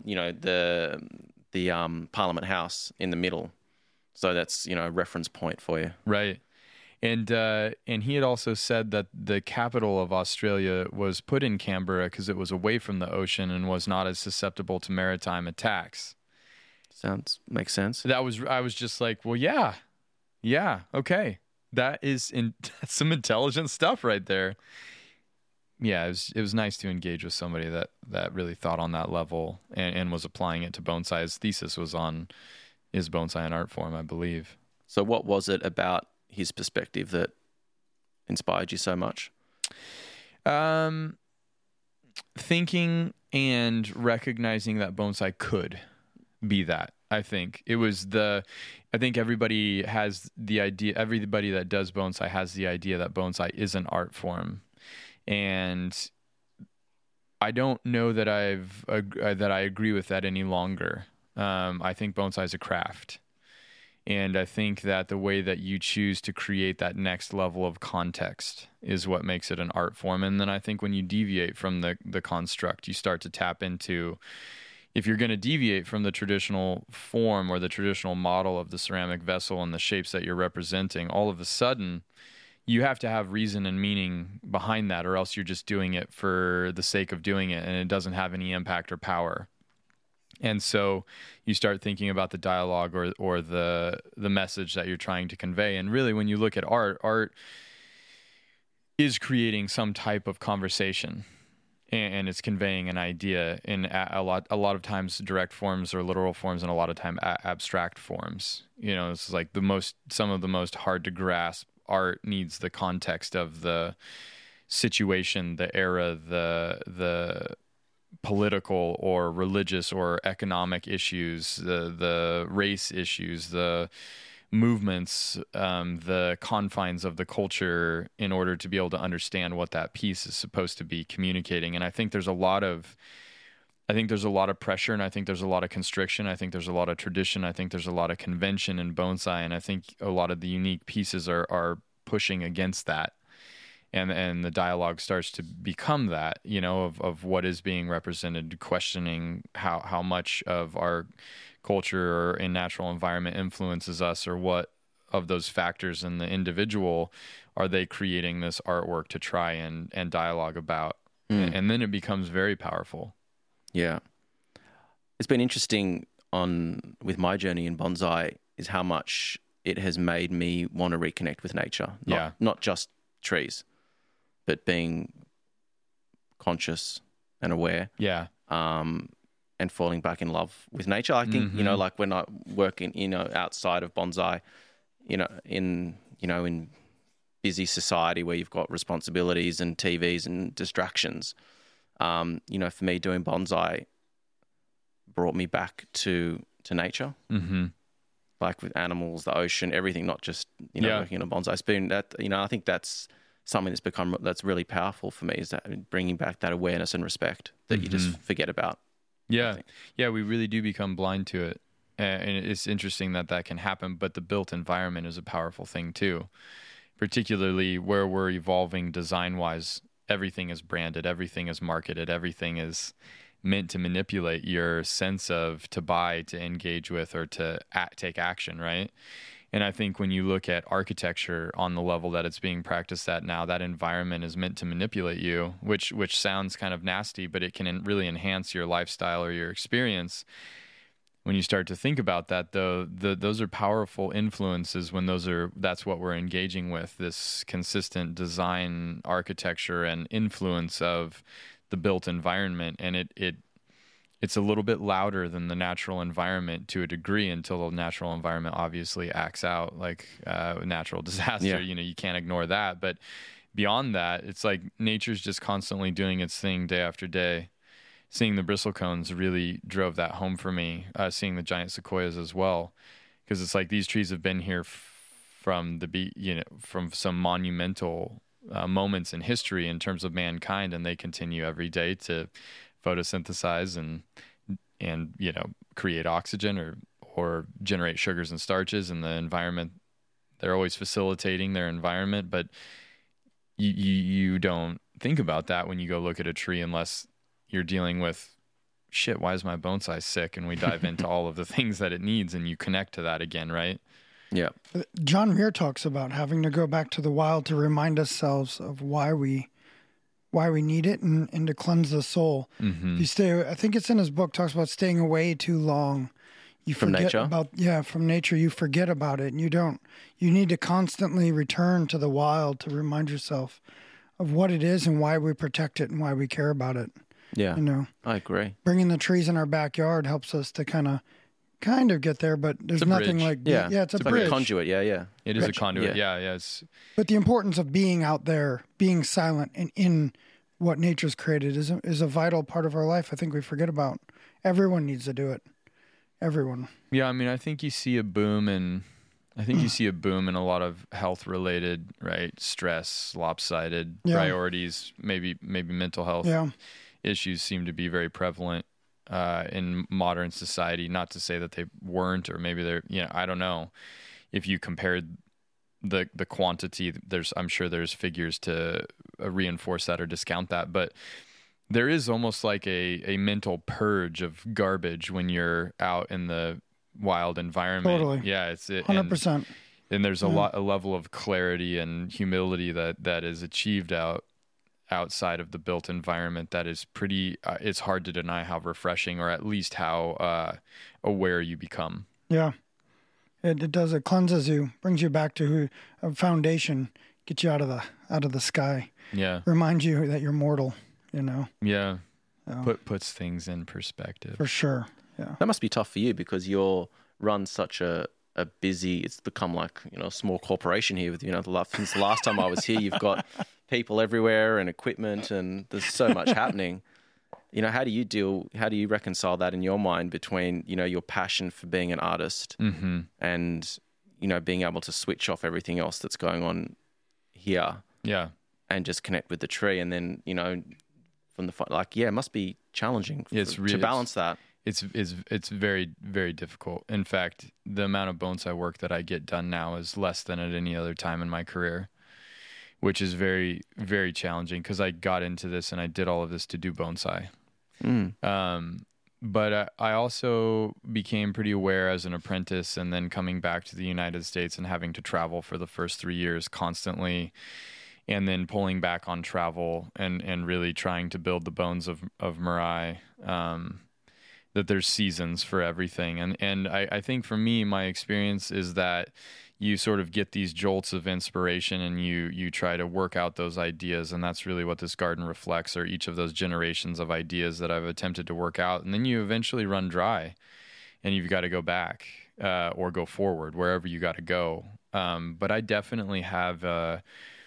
the Parliament House in the middle, so that's a reference point for you. Right. And he had also said that the capital of Australia was put in Canberra because it was away from the ocean and was not as susceptible to maritime attacks. Makes sense. I was just like, well, yeah, okay. That's some intelligent stuff right there. Yeah, it was nice to engage with somebody that really thought on that level and was applying it to bonsai. His thesis was on, is bonsai an art form, I believe. So what was it about his perspective that inspired you so much? Thinking and recognizing that bonsai could be that. I think it was I think everybody has the idea, everybody that does bonsai has the idea that bonsai is an art form. And I don't know that I agree with that any longer. I think bonsai is a craft. And I think that the way that you choose to create that next level of context is what makes it an art form. And then I think when you deviate from the construct, you start to tap into, if you're going to deviate from the traditional form or the traditional model of the ceramic vessel and the shapes that you're representing, all of a sudden you have to have reason and meaning behind that, or else you're just doing it for the sake of doing it and it doesn't have any impact or power. And so you start thinking about the dialogue or the message that you're trying to convey. And really, when you look at art is creating some type of conversation, and it's conveying an idea in a lot of times direct forms or literal forms, and a lot of time abstract forms. It's like some of the most hard to grasp art needs the context of the situation, the era, the political or religious or economic issues, the race issues, the movements, the confines of the culture, in order to be able to understand what that piece is supposed to be communicating. And I think there's a lot of pressure, and I think there's a lot of constriction. I think there's a lot of tradition. I think there's a lot of convention in bonsai, and I think a lot of the unique pieces are pushing against that. And the dialogue starts to become that, of what is being represented, questioning how much of our culture and natural environment influences us, or what of those factors in the individual are they creating this artwork to try and dialogue about. And then it becomes very powerful. Yeah. it's been interesting with my journey in bonsai is how much it has made me want to reconnect with nature. Not just trees, but being conscious and aware. Yeah. And falling back in love with nature. I think, like when I work in, outside of bonsai, in busy society where you've got responsibilities and TVs and distractions, for me doing bonsai brought me back to nature. Mm-hmm. Like with animals, the ocean, everything, not just, working in a bonsai spoon. That, I think that's something that's really powerful for me, is that bringing back that awareness and respect that you just forget about. Yeah. Yeah. We really do become blind to it. And it's interesting that can happen, but the built environment is a powerful thing too, particularly where we're evolving design wise. Everything is branded, everything is marketed, everything is meant to manipulate your sense of to buy, to engage with, or to take action, right? And I think when you look at architecture on the level that it's being practiced at now, that environment is meant to manipulate you, which sounds kind of nasty, but it can really enhance your lifestyle or your experience. When you start to think about that, though, those are powerful influences when that's what we're engaging with, this consistent design, architecture, and influence of the built environment. And it's a little bit louder than the natural environment to a degree, until the natural environment obviously acts out like natural disaster. Yeah. You can't ignore that. But beyond that, it's like nature's just constantly doing its thing day after day. Seeing the bristlecones really drove that home for me, seeing the giant sequoias as well, because it's like these trees have been here from some monumental moments in history in terms of mankind, and they continue every day to photosynthesize and create oxygen or generate sugars and starches in the environment. They're always facilitating their environment, but you don't think about that when you go look at a tree, unless you're dealing with, shit, why is my bonsai sick? And we dive into all of the things that it needs, and you connect to that again, right? Yeah. John Muir talks about having to go back to the wild to remind ourselves of why we need it and to cleanse the soul. Mm-hmm. If you I think it's in his book, talks about staying away too long. You from forget nature? From nature. You forget about it, and you need to constantly return to the wild to remind yourself of what it is and why we protect it and why we care about it. Yeah. I agree. Bringing the trees in our backyard helps us to kind of get there, but there's nothing like, it's a bridge. Like a conduit. Yeah. It is a conduit. Yeah. But the importance of being out there, being silent and in what nature's created is a vital part of our life. I think we forget about. Everyone needs to do it. Everyone. Yeah. I mean, I think you see a boom in a lot of health related, right? Stress, lopsided priorities, maybe mental health issues seem to be very prevalent in modern society. Not to say that they weren't, or maybe they're, I don't know. If you compared the quantity, I'm sure there's figures to reinforce that or discount that, but there is almost like a mental purge of garbage when you're out in the wild environment. Totally. Yeah, it's 100%. And there's a level of clarity and humility that is achieved outside of the built environment that is pretty, it's hard to deny how refreshing, or at least how aware you become. Yeah. It does. It cleanses you, brings you back to a foundation, gets you out of the sky. Yeah. Reminds you that you're mortal, Yeah. So, Puts things in perspective. for sure. Yeah. That must be tough for you, because you're run such a busy, it's become like, a small corporation here with, since the last time I was here, you've got people everywhere and equipment, and there's so much happening. How do you reconcile that in your mind between, your passion for being an artist mm-hmm. and, being able to switch off everything else that's going on here? Yeah. And just connect with the tree. And then, from it must be challenging to balance that. It's very, very difficult. In fact, the amount of bonsai work that I get done now is less than at any other time in my career, which is very, very challenging, because I got into this and I did all of this to do bonsai. But I also became pretty aware as an apprentice, and then coming back to the United States and having to travel for the first 3 years constantly, and then pulling back on travel and really trying to build the bones of Mirai. that there's seasons for everything. And I think for me, my experience is that you sort of get these jolts of inspiration and you try to work out those ideas. And that's really what this garden reflects, or each of those generations of ideas that I've attempted to work out. And then you eventually run dry and you've got to go back or go forward, wherever you got to go. But I definitely have...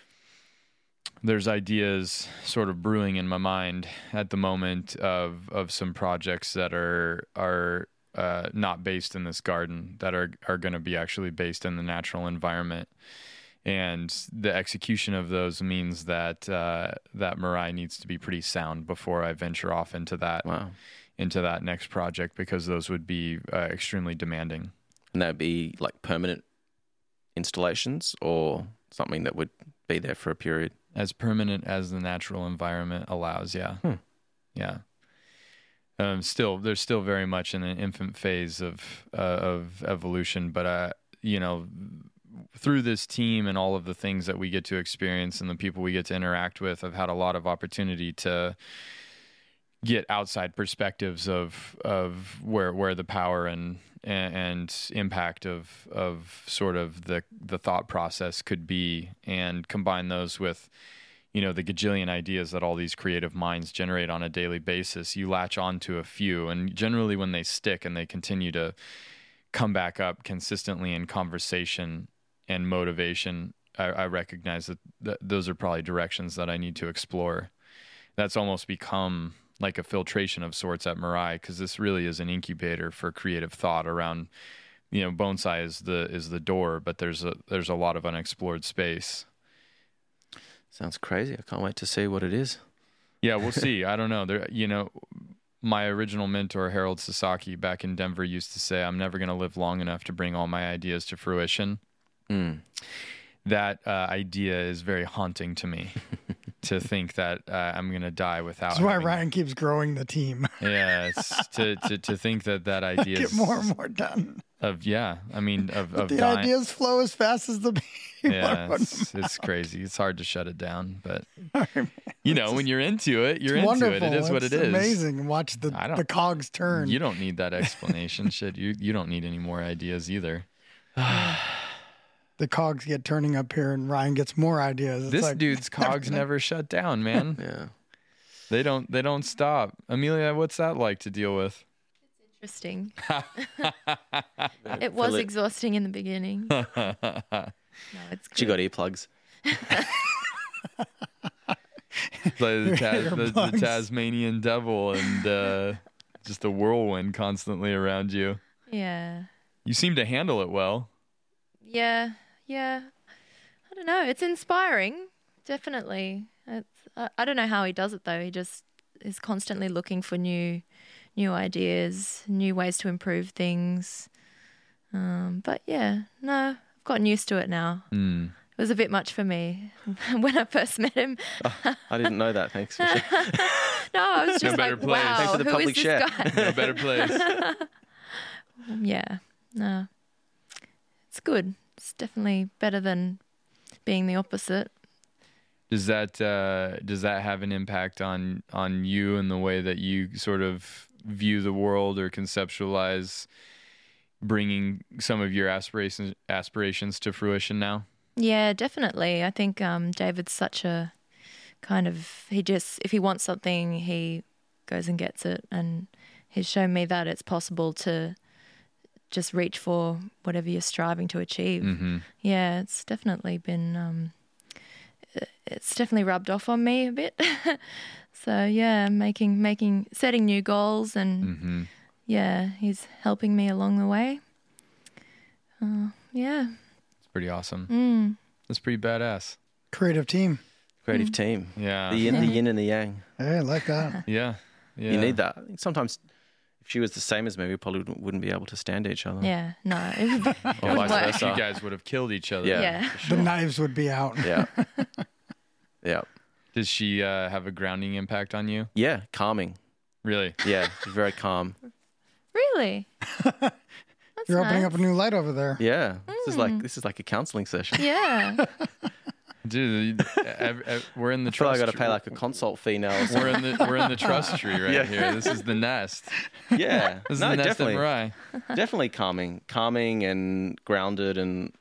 there's ideas sort of brewing in my mind at the moment of some projects that are not based in this garden, that are going to be actually based in the natural environment. And the execution of those means that that Mirai needs to be pretty sound before I venture off into that into that next project, because those would be extremely demanding. And that would be like permanent installations, or something that would be there for a period? As permanent as the natural environment allows, yeah. Yeah. They're still very much in an infant phase of evolution, but through this team and all of the things that we get to experience and the people we get to interact with, I've had a lot of opportunity to get outside perspectives of where the power and impact of sort of the thought process could be, and combine those with, the gajillion ideas that all these creative minds generate on a daily basis. You latch on to a few, and generally when they stick and they continue to come back up consistently in conversation and motivation, I recognize that those are probably directions that I need to explore. That's almost become like a filtration of sorts at Mirai, because this really is an incubator for creative thought around, bonsai is the door, but there's a lot of unexplored space. Sounds crazy. I can't wait to see what it is. Yeah, we'll see. I don't know. My original mentor, Harold Sasaki, back in Denver, used to say, I'm never going to live long enough to bring all my ideas to fruition. That idea is very haunting to me, to think that I'm going to die without. That's why Ryan keeps growing the team. Yeah, it's to think that idea get more and more done. Of the dying. Ideas flow as fast as the it's crazy. It's hard to shut it down, but when you're into it, you're into wonderful. It is what it is. Amazing. Watch the cogs turn. You don't need that explanation. Shit, you don't need any more ideas either. The cogs get turning up here, and Ryan gets more ideas. It's this dude's cogs never shut down, man. Yeah, they don't stop. Amelia, what's that like to deal with? Interesting. It was exhausting in the beginning. No, it's good. She got earplugs. The Tasmanian devil, and just the whirlwind constantly around you. Yeah. You seem to handle it well. Yeah. I don't know. It's inspiring, definitely. I don't know how he does it though. He just is constantly looking for new ideas, new ways to improve things. But yeah, no, I've gotten used to it now. It was a bit much for me when I first met him. I didn't know that. Thanks. No, I was just better like, place. wow, Thanks for the who public is share. this guy? No better place. Yeah, no, it's good. It's definitely better than being the opposite. Does that have an impact on you and the way that you sort of view the world or conceptualize bringing some of your aspirations to fruition now? Yeah, definitely. I think David's such a kind of, if he wants something, he goes and gets it, and he's shown me that it's possible to just reach for whatever you're striving to achieve. Mm-hmm. Yeah, it's definitely been, it's definitely rubbed off on me a bit. So yeah, setting new goals, and yeah, he's helping me along the way. Yeah. It's pretty awesome. That's pretty badass. Creative team. Creative team. Yeah. The yin and the yang. Hey, I like that. Yeah. You need that. Sometimes if she was the same as me, we probably wouldn't be able to stand each other. Yeah, no. Or vice work. versa. You guys would have killed each other. Yeah. The knives would be out. Yeah. Yeah. Does she have a grounding impact on you? Yeah. Calming. Really? Yeah. She's very calm. Really? That's You're opening nice. up a new light over there. Yeah. This is like a counseling session. Yeah. Dude, we're in the I feel like trust. I got to pay like a consult fee now. Or something. we're in the trust tree right Yeah. here. This is the nest. Yeah, This is no, the nest definitely, of Mirai. definitely calming and grounded and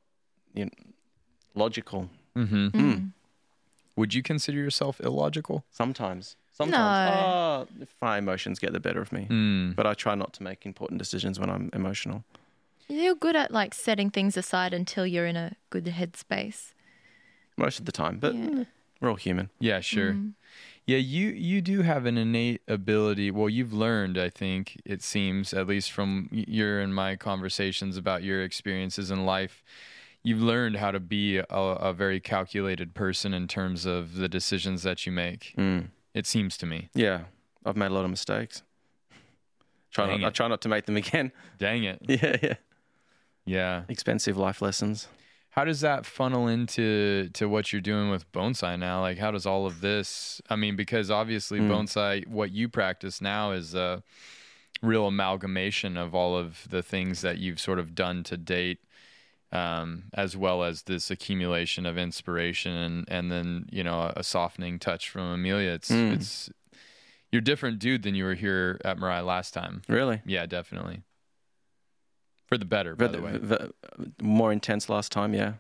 logical. Would you consider yourself illogical? Sometimes. No. If my emotions get the better of me. But I try not to make important decisions when I'm emotional. You're good at like setting things aside until you're in a good headspace. Most of the time, but we're all human. Yeah, sure. Yeah, you do have an innate ability. Well, you've learned, I think, it seems, at least from your and my conversations about your experiences in life, you've learned how to be a very calculated person in terms of the decisions that you make. It seems to me. Yeah, I've made a lot of mistakes. I try not to make them again. Dang it. Yeah. Expensive life lessons. How does that funnel into what you're doing with bonsai now? Like, how does all of this? I mean, because obviously bonsai, what you practice now is a real amalgamation of all of the things that you've sort of done to date, as well as this accumulation of inspiration and then a softening touch from Amelia. It's you're a different dude than you were here at Mirai last time. Really? Yeah, definitely. For the better, by the way. More intense last time, yeah.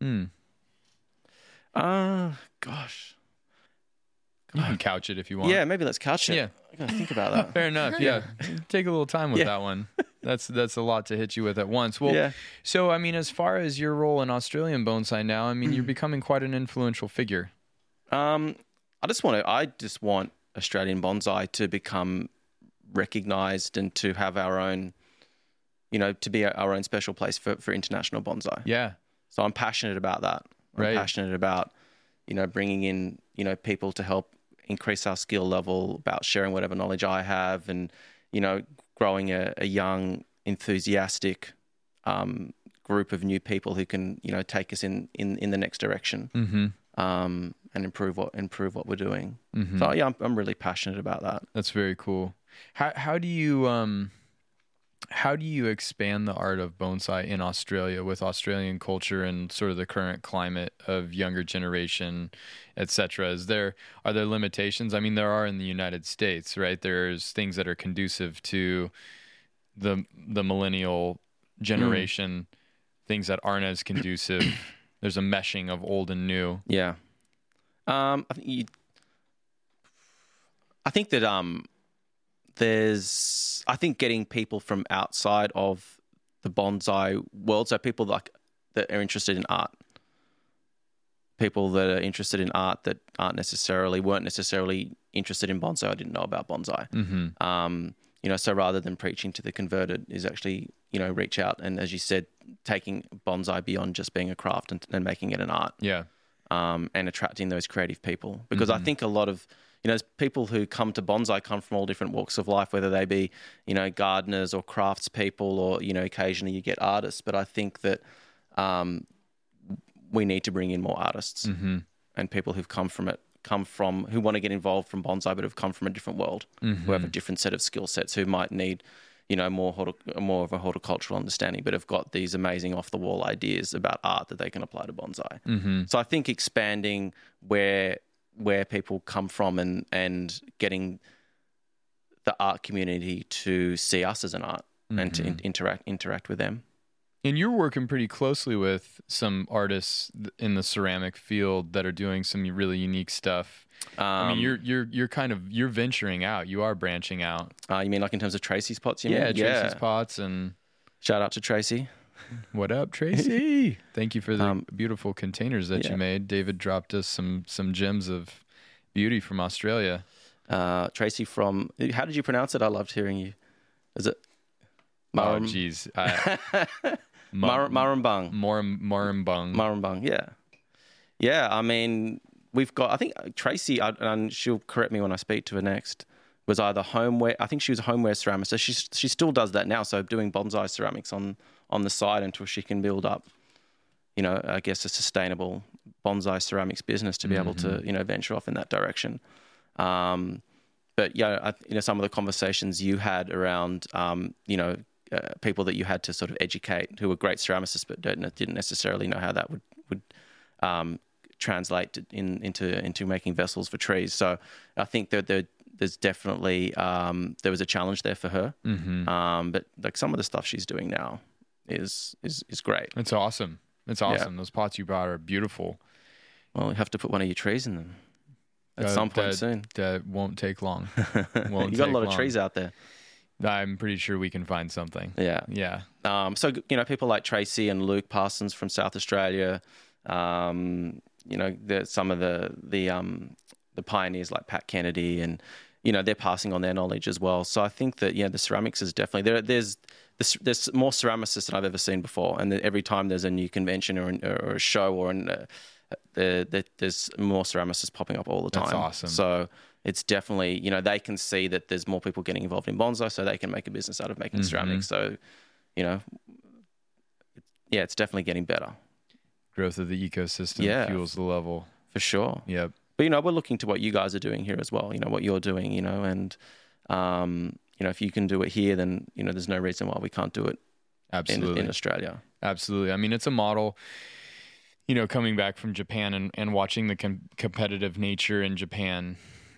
Gosh. You can couch it if you want. Yeah, maybe let's couch it. Yeah. I gotta think about that. Fair enough. Yeah. Take a little time with that one. That's a lot to hit you with at once. Well, so I mean, as far as your role in Australian bonsai now, I mean, you're becoming quite an influential figure. I just want Australian bonsai to become recognized and to have our own, to be our own special place for international bonsai. Yeah. So I'm passionate about that. I'm passionate about, bringing in, people to help increase our skill level, about sharing whatever knowledge I have and, growing a young, enthusiastic group of new people who can, take us in the next direction and improve what we're doing. So yeah, I'm really passionate about that. That's very cool. How do you expand the art of bonsai in Australia with Australian culture and sort of the current climate of younger generation, etc.? Are there limitations? I mean, there are in the United States, right? There's things that are conducive to the millennial generation, things that aren't as conducive. There's a meshing of old and new. Yeah. I think that I think getting people from outside of the bonsai world, so people that are interested in art, people that are interested in art that weren't necessarily interested in bonsai or didn't know about bonsai. So rather than preaching to the converted is actually, reach out and, as you said, taking bonsai beyond just being a craft and making it an art. Yeah. And attracting those creative people. Because I think a lot of, people who come to bonsai come from all different walks of life, whether they be, gardeners or craftspeople or, occasionally you get artists. But I think that we need to bring in more artists and people who've who want to get involved from bonsai but have come from a different world, who have a different set of skill sets, who might need, more of a horticultural understanding, but have got these amazing off-the-wall ideas about art that they can apply to bonsai. So I think expanding where people come from and getting the art community to see us as an art and to interact with them. And you're working pretty closely with some artists in the ceramic field that are doing some really unique stuff. I mean, you're venturing out. You are branching out. You mean like in terms of Tracy's pots? Tracy's pots and shout out to Tracy. What up, Tracy? Thank you for the beautiful containers that you made. David dropped us some gems of beauty from Australia. Tracy from, how did you pronounce it? I loved hearing you. Is it? Oh, geez. Marambung. Marambung. Yeah. Yeah, I mean, we've got, I think Tracy, and she'll correct me when I speak to her next, was either homeware, I think she was a homeware ceramist. So she still does that now. So doing bonsai ceramics on the side until she can build up, I guess a sustainable bonsai ceramics business to be able to, venture off in that direction. But yeah, some of the conversations you had around, people that you had to sort of educate who were great ceramicists but didn't necessarily know how that would translate into making vessels for trees. So I think that there's definitely there was a challenge there for her. But like some of the stuff she's doing now is great. It's awesome. It's awesome. Those pots you brought are beautiful. Well, you have to put one of your trees in them at some point soon. That won't take long. You got a lot of trees out there. I'm pretty sure we can find something. Yeah. So, people like Tracy and Luke Parsons from South Australia, some of the pioneers like Pat Kennedy, and, they're passing on their knowledge as well. So I think that, the ceramics is definitely, there's more ceramicists than I've ever seen before. And every time there's a new convention or a show or there's more ceramicists popping up all the time. That's awesome. So it's definitely, they can see that there's more people getting involved in bonsai, so they can make a business out of making ceramics. So, it's definitely getting better. Growth of the ecosystem fuels the level. For sure. Yep. But, we're looking to what you guys are doing here as well, what you're doing, and, if you can do it here, then, there's no reason why we can't do it Absolutely. in Australia. Absolutely. I mean, it's a model, coming back from Japan and watching the competitive nature in Japan,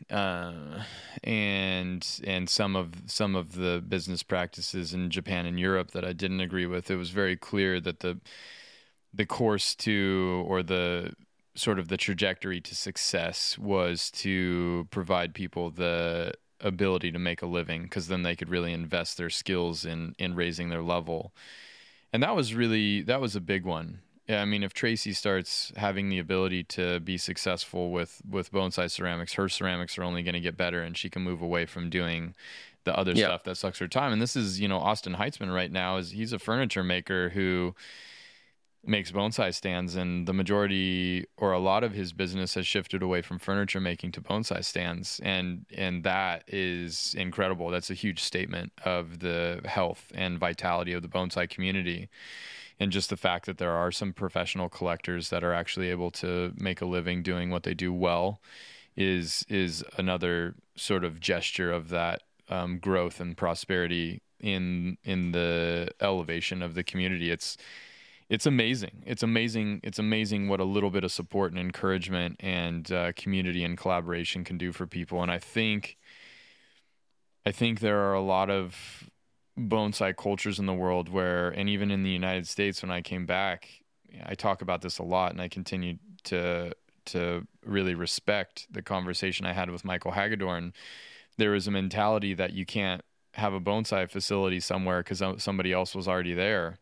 and some of the business practices in Japan and Europe that I didn't agree with. It was very clear that the course to, or the sort of the trajectory to success, was to provide people the ability to make a living, because then they could really invest their skills in raising their level. And that was a big one. Yeah, I mean, if Tracy starts having the ability to be successful with bonsai ceramics, her ceramics are only going to get better, and she can move away from doing the other stuff that sucks her time. And this is, Austin Heitzman right now, he's a furniture maker who makes bonsai stands, and the majority or a lot of his business has shifted away from furniture making to bonsai stands. And that is incredible. That's a huge statement of the health and vitality of the bonsai community. And just the fact that there are some professional collectors that are actually able to make a living doing what they do well is another sort of gesture of that growth and prosperity in the elevation of the community. It's amazing. It's amazing what a little bit of support and encouragement and community and collaboration can do for people. And I think there are a lot of bonsai cultures in the world where, and even in the United States, when I came back, I talk about this a lot, and I continue to really respect the conversation I had with Michael Hagedorn. There is a mentality that you can't have a bonsai facility somewhere because somebody else was already there.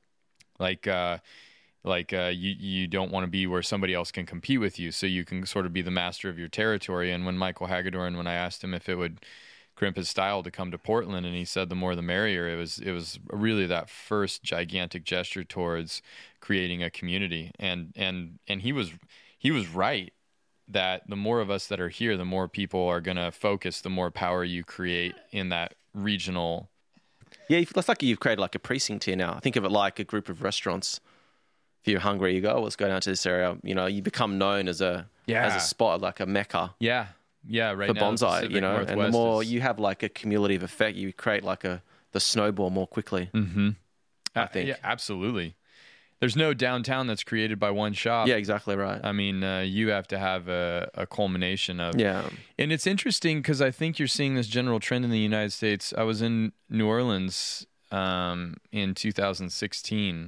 You don't want to be where somebody else can compete with you, so you can sort of be the master of your territory. And when Michael Hagedorn, when I asked him if it would crimp his style to come to Portland, and he said the more the merrier, it was really that first gigantic gesture towards creating a community. And he was right that the more of us that are here, the more people are going to focus, the more power you create in that regional. Yeah, it's like you've created like a precinct here now. Think of it like a group of restaurants. If you're hungry, you go, let's go down to this area. You become known as a spot, like a mecca. Yeah, right. For now, bonsai, and the more you have like a cumulative effect, you create like the snowball more quickly. Mm-hmm. I think. Yeah, absolutely. There's no downtown that's created by one shop. Yeah, exactly right. I mean, you have to have a culmination of. Yeah. And it's interesting because I think you're seeing this general trend in the United States. I was in New Orleans in 2016.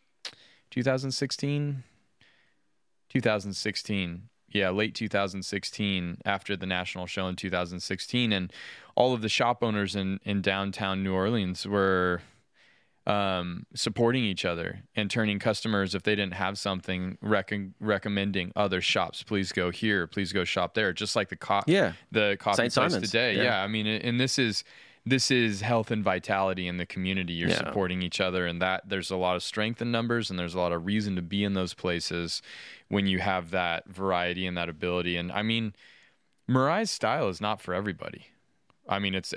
2016. Yeah, late 2016, after the national show in 2016. And all of the shop owners in downtown New Orleans were supporting each other and turning customers, if they didn't have something, recommending other shops. Please go here. Please go shop there. Just like the coffee place today. Yeah. I mean, and this is health and vitality in the community. You're supporting each other, and that there's a lot of strength in numbers, and there's a lot of reason to be in those places when you have that variety and that ability. And I mean, Mirai's style is not for everybody. I mean, it's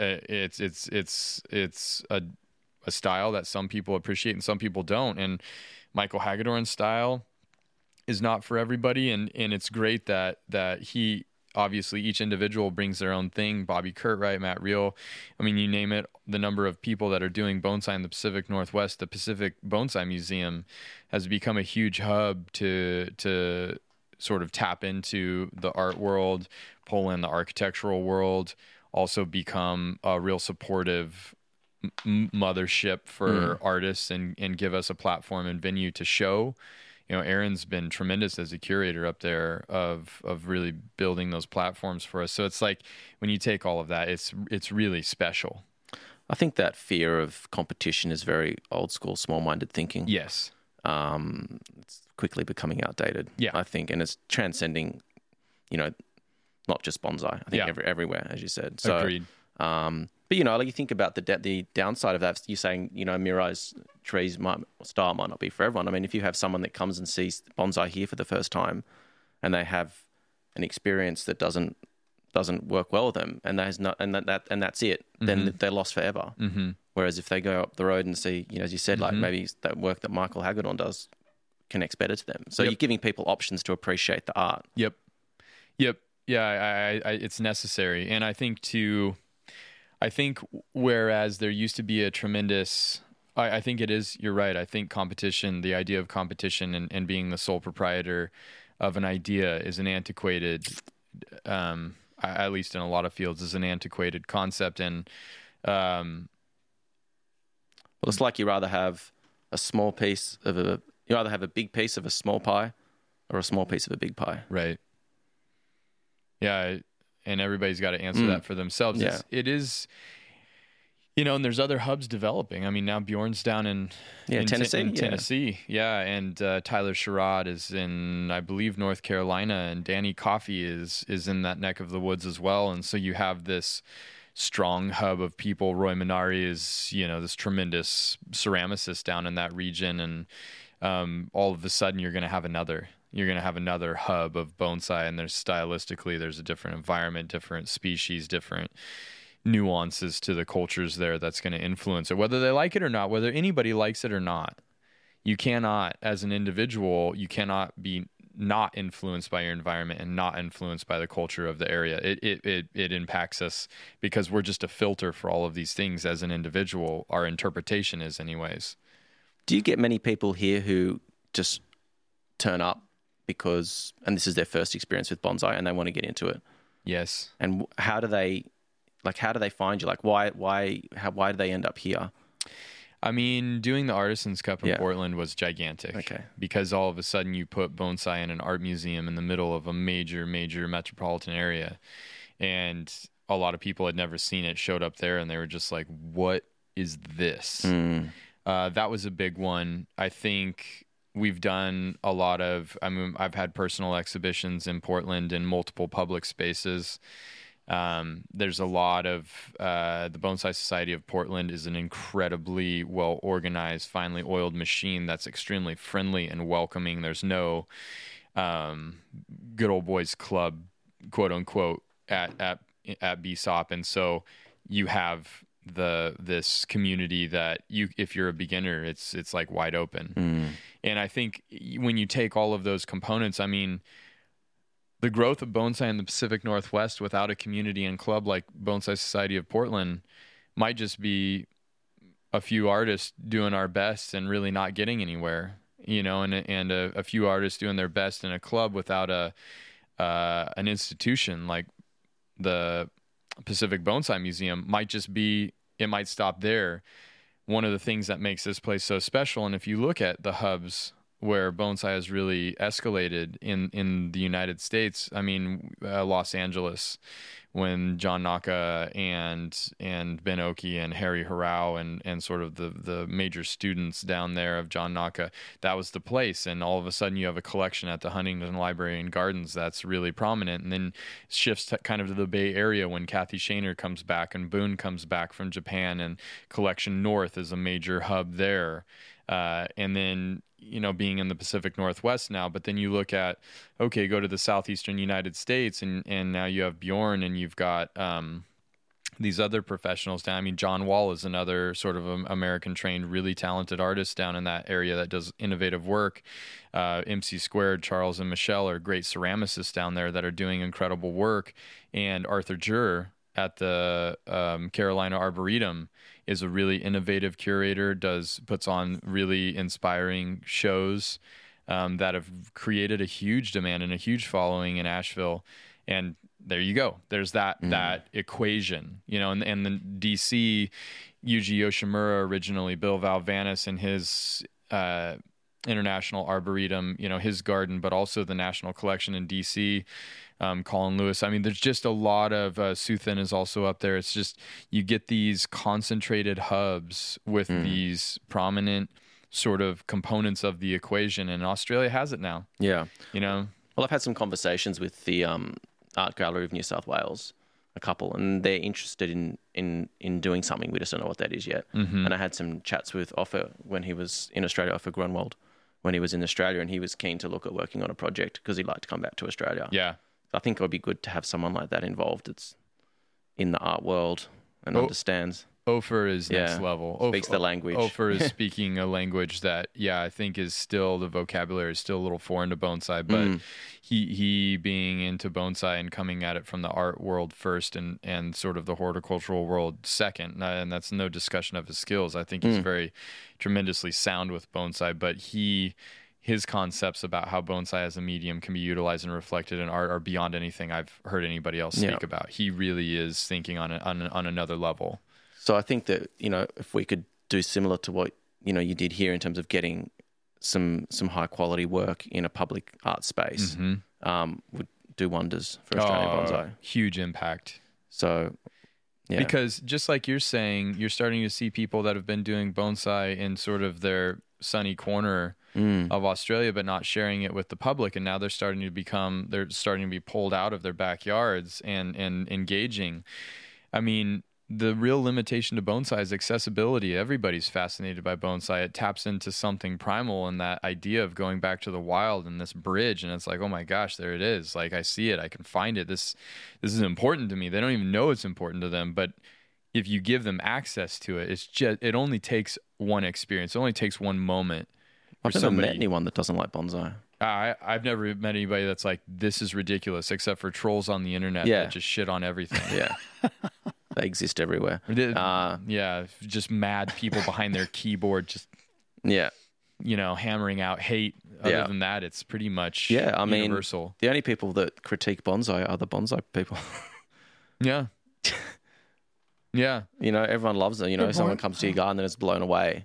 a style that some people appreciate and some people don't. And Michael Hagedorn's style is not for everybody. And it's great that he, obviously each individual brings their own thing. Bobby Curtright, Matt Reel. I mean, you name it, the number of people that are doing bonsai in the Pacific Northwest. The Pacific Bonsai Museum has become a huge hub to sort of tap into the art world, pull in the architectural world, also become a real supportive mothership for artists and give us a platform and venue to show. Aaron's been tremendous as a curator up there of really building those platforms for us. So it's like when you take all of that, it's really special. I think that fear of competition is very old school, small-minded thinking. Yes. It's quickly becoming outdated. Yeah. I think, and it's transcending, not just bonsai. I think everywhere, as you said. So, agreed. But like you think about the downside of that. You're saying Mirai's trees style might not be for everyone. I mean, if you have someone that comes and sees bonsai here for the first time, and they have an experience that doesn't work well with them, and that's it, then they're lost forever. Mm-hmm. Whereas if they go up the road and see, as you said, like maybe that work that Michael Hagedorn does connects better to them. So you're giving people options to appreciate the art. Yep. Yeah, it's necessary, and I think whereas there used to be a tremendous, I think it is, you're right. I think competition, the idea of competition and being the sole proprietor of an idea is an antiquated, at least in a lot of fields, is an antiquated concept. And, well, it's like you either have a big piece of a small pie or a small piece of a big pie. Right. Yeah. And everybody's got to answer that for themselves. Yeah. It is, and there's other hubs developing. I mean, now Bjorn's down in Tennessee. Tennessee. Yeah. And Tyler Sherrod is in, I believe, North Carolina, and Danny Coffey is in that neck of the woods as well. And so you have this strong hub of people. Roy Minari is, this tremendous ceramicist down in that region. And all of a sudden you're going to have another hub of bonsai, and there's a different environment, different species, different nuances to the cultures there that's going to influence it, whether they like it or not, whether anybody likes it or not. You cannot, as an individual, you cannot be not influenced by your environment and not influenced by the culture of the area. It impacts us because we're just a filter for all of these things as an individual. Our interpretation is anyways. Do you get many people here who just turn up and this is their first experience with bonsai and they want to get into it? Yes. And how do they find you? Like, why do they end up here? I mean, doing the Artisans Cup in Portland was gigantic. Okay. Because all of a sudden you put bonsai in an art museum in the middle of a major metropolitan area. And a lot of people had never seen it, showed up there, and they were just like, what is this? That was a big one. I think we've done a lot of, I've had personal exhibitions in Portland in multiple public spaces. There's a lot of, the Bonsai Society of Portland is an incredibly well-organized, finely oiled machine that's extremely friendly and welcoming. There's no good old boys club, quote unquote, at BSOP. And so you have this community that if you're a beginner, it's like wide open. And I think when you take all of those components, I mean, the growth of bonsai in the Pacific Northwest without a community and club like Bonsai Society of Portland might just be a few artists doing our best and really not getting anywhere, and a few artists doing their best in a club without an institution like the Pacific Bonsai Museum might stop there. One of the things that makes this place so special, and if you look at the hubs where bonsai has really escalated in the United States, I mean, Los Angeles, when John Naka and Ben Oki and Harry Harao and sort of the major students down there of John Naka, that was the place. And all of a sudden you have a collection at the Huntington Library and Gardens that's really prominent, and then shifts kind of to the Bay Area when Kathy Shaner comes back and Boone comes back from Japan, and Collection North is a major hub there. And then, being in the Pacific Northwest now, but then you look at, go to the southeastern United States, and now you have Bjorn, and you've got these other professionals down. I mean, John Wall is another sort of American-trained, really talented artist down in that area that does innovative work. MC Squared, Charles and Michelle are great ceramicists down there that are doing incredible work. And Arthur Jur at the Carolina Arboretum is a really innovative curator, puts on really inspiring shows. that have created a huge demand and a huge following in Asheville. And there you go. There's that equation, you know, and the DC, Yuji Yoshimura originally, Bill Valvanis and his International Arboretum, you know, his garden, but also the National Collection in DC, Colin Lewis. I mean, there's just a lot of Suthin is also up there. It's just you get these concentrated hubs with these prominent sort of components of the equation, and Australia has it now. Yeah. You know? Well, I've had some conversations with the Art Gallery of New South Wales, a couple, and they're interested in doing something. We just don't know what that is yet. And I had some chats with Offer when he was in Australia, Offer Grunwald, when he was in Australia, and he was keen to look at working on a project because he'd like to come back to Australia. Yeah. I think it would be good to have someone like that involved. It's in the art world and understands. Ofer is next level. Speaks the language. Ofer is speaking a language that, I think is still, the vocabulary is still a little foreign to bonsai, but he being into bonsai and coming at it from the art world first and sort of the horticultural world second, and that's no discussion of his skills. I think he's very tremendously sound with bonsai, but his concepts about how bonsai as a medium can be utilized and reflected in art are beyond anything I've heard anybody else speak about. He really is thinking on another level. So I think that, you know, if we could do similar to what, you know, you did here in terms of getting some high quality work in a public art space, would do wonders for Australian bonsai. Huge impact. So, yeah. Because just like you're saying, you're starting to see people that have been doing bonsai in sort of their sunny corner of Australia, but not sharing it with the public. And now they're starting to be pulled out of their backyards and engaging. I mean, the real limitation to bonsai is accessibility. Everybody's fascinated by bonsai. It taps into something primal and that idea of going back to the wild and this bridge. And it's like, oh my gosh, there it is. Like, I see it. I can find it. This is important to me. They don't even know it's important to them. But if you give them access to it, it only takes one experience. It only takes one moment. I've never met anyone that doesn't like bonsai. I've never met anybody that's like, this is ridiculous, except for trolls on the internet that just shit on everything. Yeah. They exist everywhere. Just mad people behind their keyboard, just hammering out hate. Other than that, it's pretty much universal. The only people that critique bonsai are the bonsai people. Yeah. Yeah. You know, everyone loves it. You know, someone comes to your garden and it's blown away.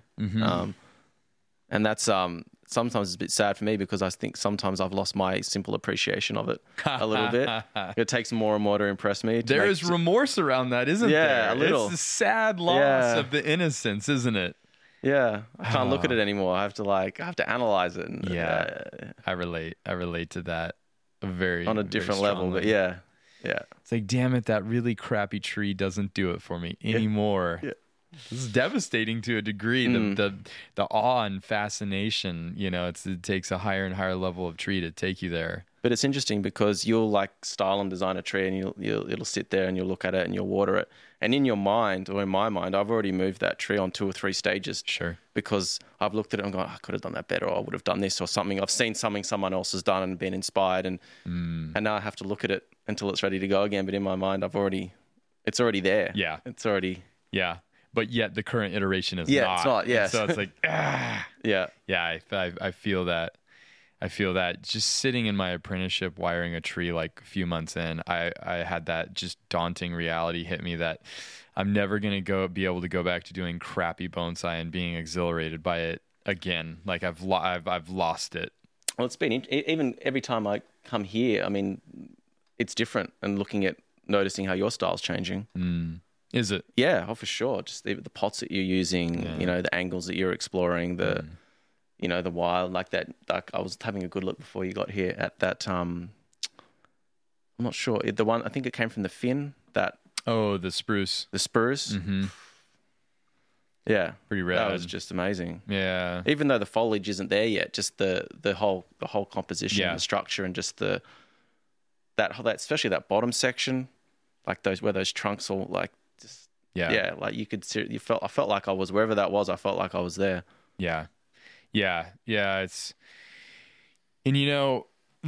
And that's sometimes it's a bit sad for me because I think sometimes I've lost my simple appreciation of it a little bit. It takes more and more to impress me. There is remorse around that, isn't there? Yeah, a little. It's a sad loss of the innocence, isn't it? Yeah, I can't look at it anymore. I have to analyze it. And, I relate to that on a different level. But yeah, it's like, damn it, that really crappy tree doesn't do it for me anymore. Yeah. This is devastating to a degree. The awe and fascination, you know, it takes a higher and higher level of tree to take you there. But it's interesting because you'll like style and design a tree, and it'll sit there, and you'll look at it, and you'll water it, and in your mind, or in my mind, I've already moved that tree on 2 or 3 stages. Sure. Because I've looked at it and gone, I could have done that better, or I would have done this or something. I've seen something someone else has done and been inspired, and now I have to look at it until it's ready to go again. But in my mind, it's already there. Yeah. It's already. Yeah. But yet the current iteration is not. Yeah, it's not. Yeah. So it's like, Yeah. Yeah, I feel that. I feel that just sitting in my apprenticeship wiring a tree like a few months in, I had that just daunting reality hit me that I'm never going to be able to go back to doing crappy bonsai and being exhilarated by it again. Like I've lost it. Well, it's been even every time I come here, I mean, it's different, and noticing how your style's changing. Is it? Yeah, for sure. Just the pots that you're using, you know, the angles that you're exploring, you know, the wild, like that. Like I was having a good look before you got here at that. I'm not sure. The one, I think it came from the Finn. The spruce. The spruce. Yeah, pretty rad. That was just amazing. Yeah. Even though the foliage isn't there yet, just the whole composition, the structure, and just that especially that bottom section, like where those trunks all like. Like you could see, I felt like I was wherever that was. I felt like I was there. Yeah. It's, and you know,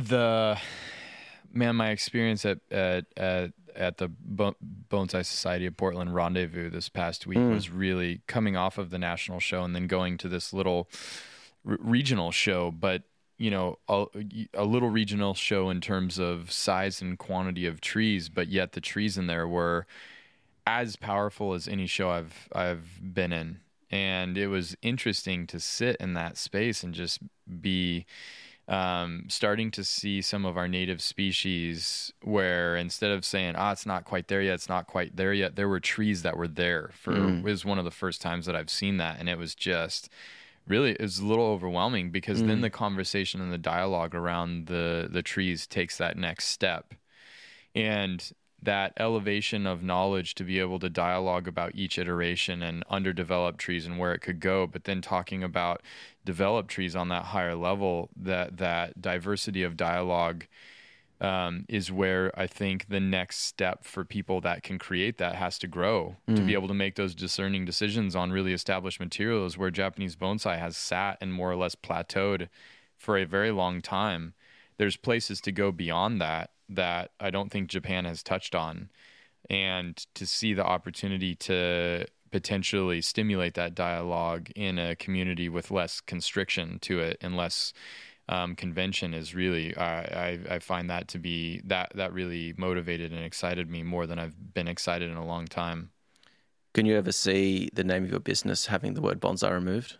my experience at the Bonsai Society of Portland Rendezvous this past week was really coming off of the national show and then going to this little regional show. But a little regional show in terms of size and quantity of trees, but yet the trees in there were as powerful as any show I've been in. And it was interesting to sit in that space and just be starting to see some of our native species where instead of saying, it's not quite there yet, there were trees that were there. It was one of the first times that I've seen that. And it was just really, it was a little overwhelming because then the conversation and the dialogue around the trees takes that next step. And that elevation of knowledge to be able to dialogue about each iteration and underdeveloped trees and where it could go, but then talking about developed trees on that higher level, that diversity of dialogue is where I think the next step for people that can create that has to grow to be able to make those discerning decisions on really established materials, where Japanese bonsai has sat and more or less plateaued for a very long time. There's places to go beyond that I don't think Japan has touched on. And to see the opportunity to potentially stimulate that dialogue in a community with less constriction to it and less convention is really, I find that to be, that really motivated and excited me more than I've been excited in a long time. Can you ever see the name of your business having the word bonsai removed?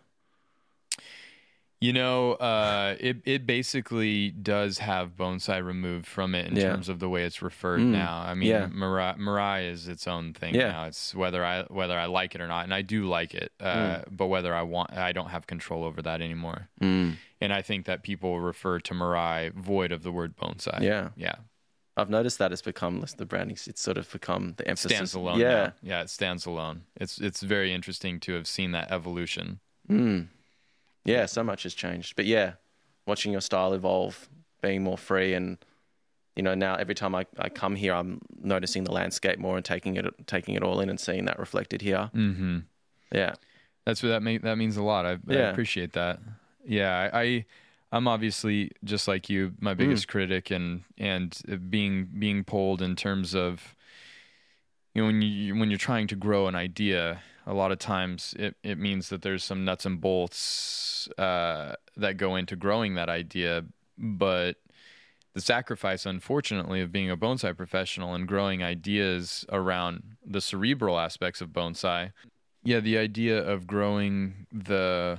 It basically does have bonsai removed from it in terms of the way it's referred now. I mean, Mirai is its own thing now. It's whether I like it or not, and I do like it, but whether I don't have control over that anymore. And I think that people refer to Mirai void of the word bonsai. Yeah. I've noticed that it's become the branding. It's sort of become the emphasis. It stands alone. Yeah, it stands alone. It's very interesting to have seen that evolution. Yeah, so much has changed. But watching your style evolve, being more free, and now every time I come here, I'm noticing the landscape more and taking it all in and seeing that reflected here. Mm-hmm. Yeah, that's what that means a lot. I appreciate that. Yeah, I'm obviously just like you, my biggest critic, and being pulled in terms of when you're trying to grow an idea. A lot of times it means that there's some nuts and bolts that go into growing that idea. But the sacrifice, unfortunately, of being a bonsai professional and growing ideas around the cerebral aspects of bonsai, the idea of growing the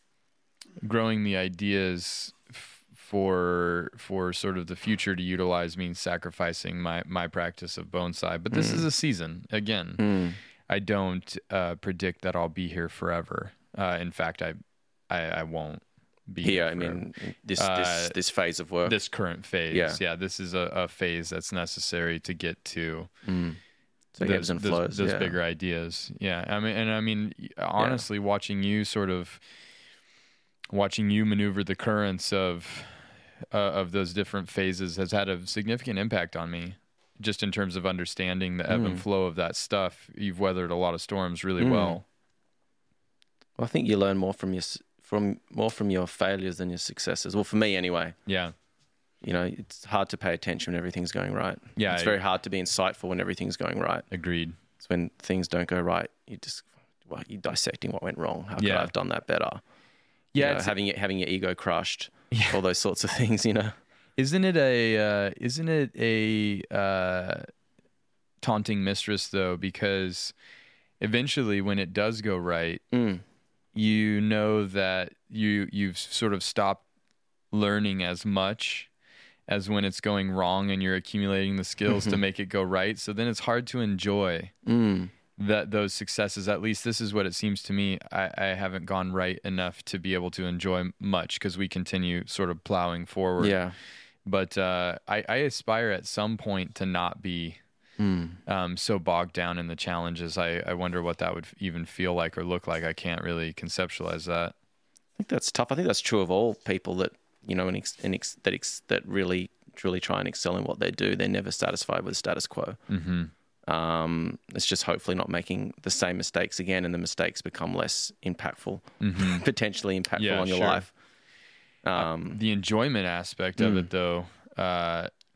ideas for sort of the future to utilize means sacrificing my practice of bonsai. But this is a season, again. I don't predict that I'll be here forever. In fact, I won't be here. I mean, this phase of work, this current phase. Yeah, this is a phase that's necessary to get to ebbs and flows. Those bigger ideas. Yeah, I mean, honestly, watching you maneuver the currents of those different phases has had a significant impact on me. Just in terms of understanding the ebb and flow of that stuff, you've weathered a lot of storms really well. Well, I think you learn more from your failures than your successes. Well, for me anyway. Yeah. It's hard to pay attention when everything's going right. Yeah. It's very hard to be insightful when everything's going right. Agreed. It's when things don't go right, you're dissecting what went wrong. How could I have done that better? Yeah. Having your ego crushed. All those sorts of things. Isn't it a taunting mistress though? Because eventually, when it does go right, you know that you've sort of stopped learning as much as when it's going wrong, and you're accumulating the skills to make it go right. So then it's hard to enjoy those successes. At least this is what it seems to me. I haven't gone right enough to be able to enjoy much because we continue sort of plowing forward. Yeah. But I aspire at some point to not be so bogged down in the challenges. I wonder what that would even feel like or look like. I can't really conceptualize that. I think that's tough. I think that's true of all people that, that really truly try and excel in what they do. They're never satisfied with the status quo. It's just hopefully not making the same mistakes again, and the mistakes become less impactful, potentially impactful on your life. The enjoyment aspect of it, though,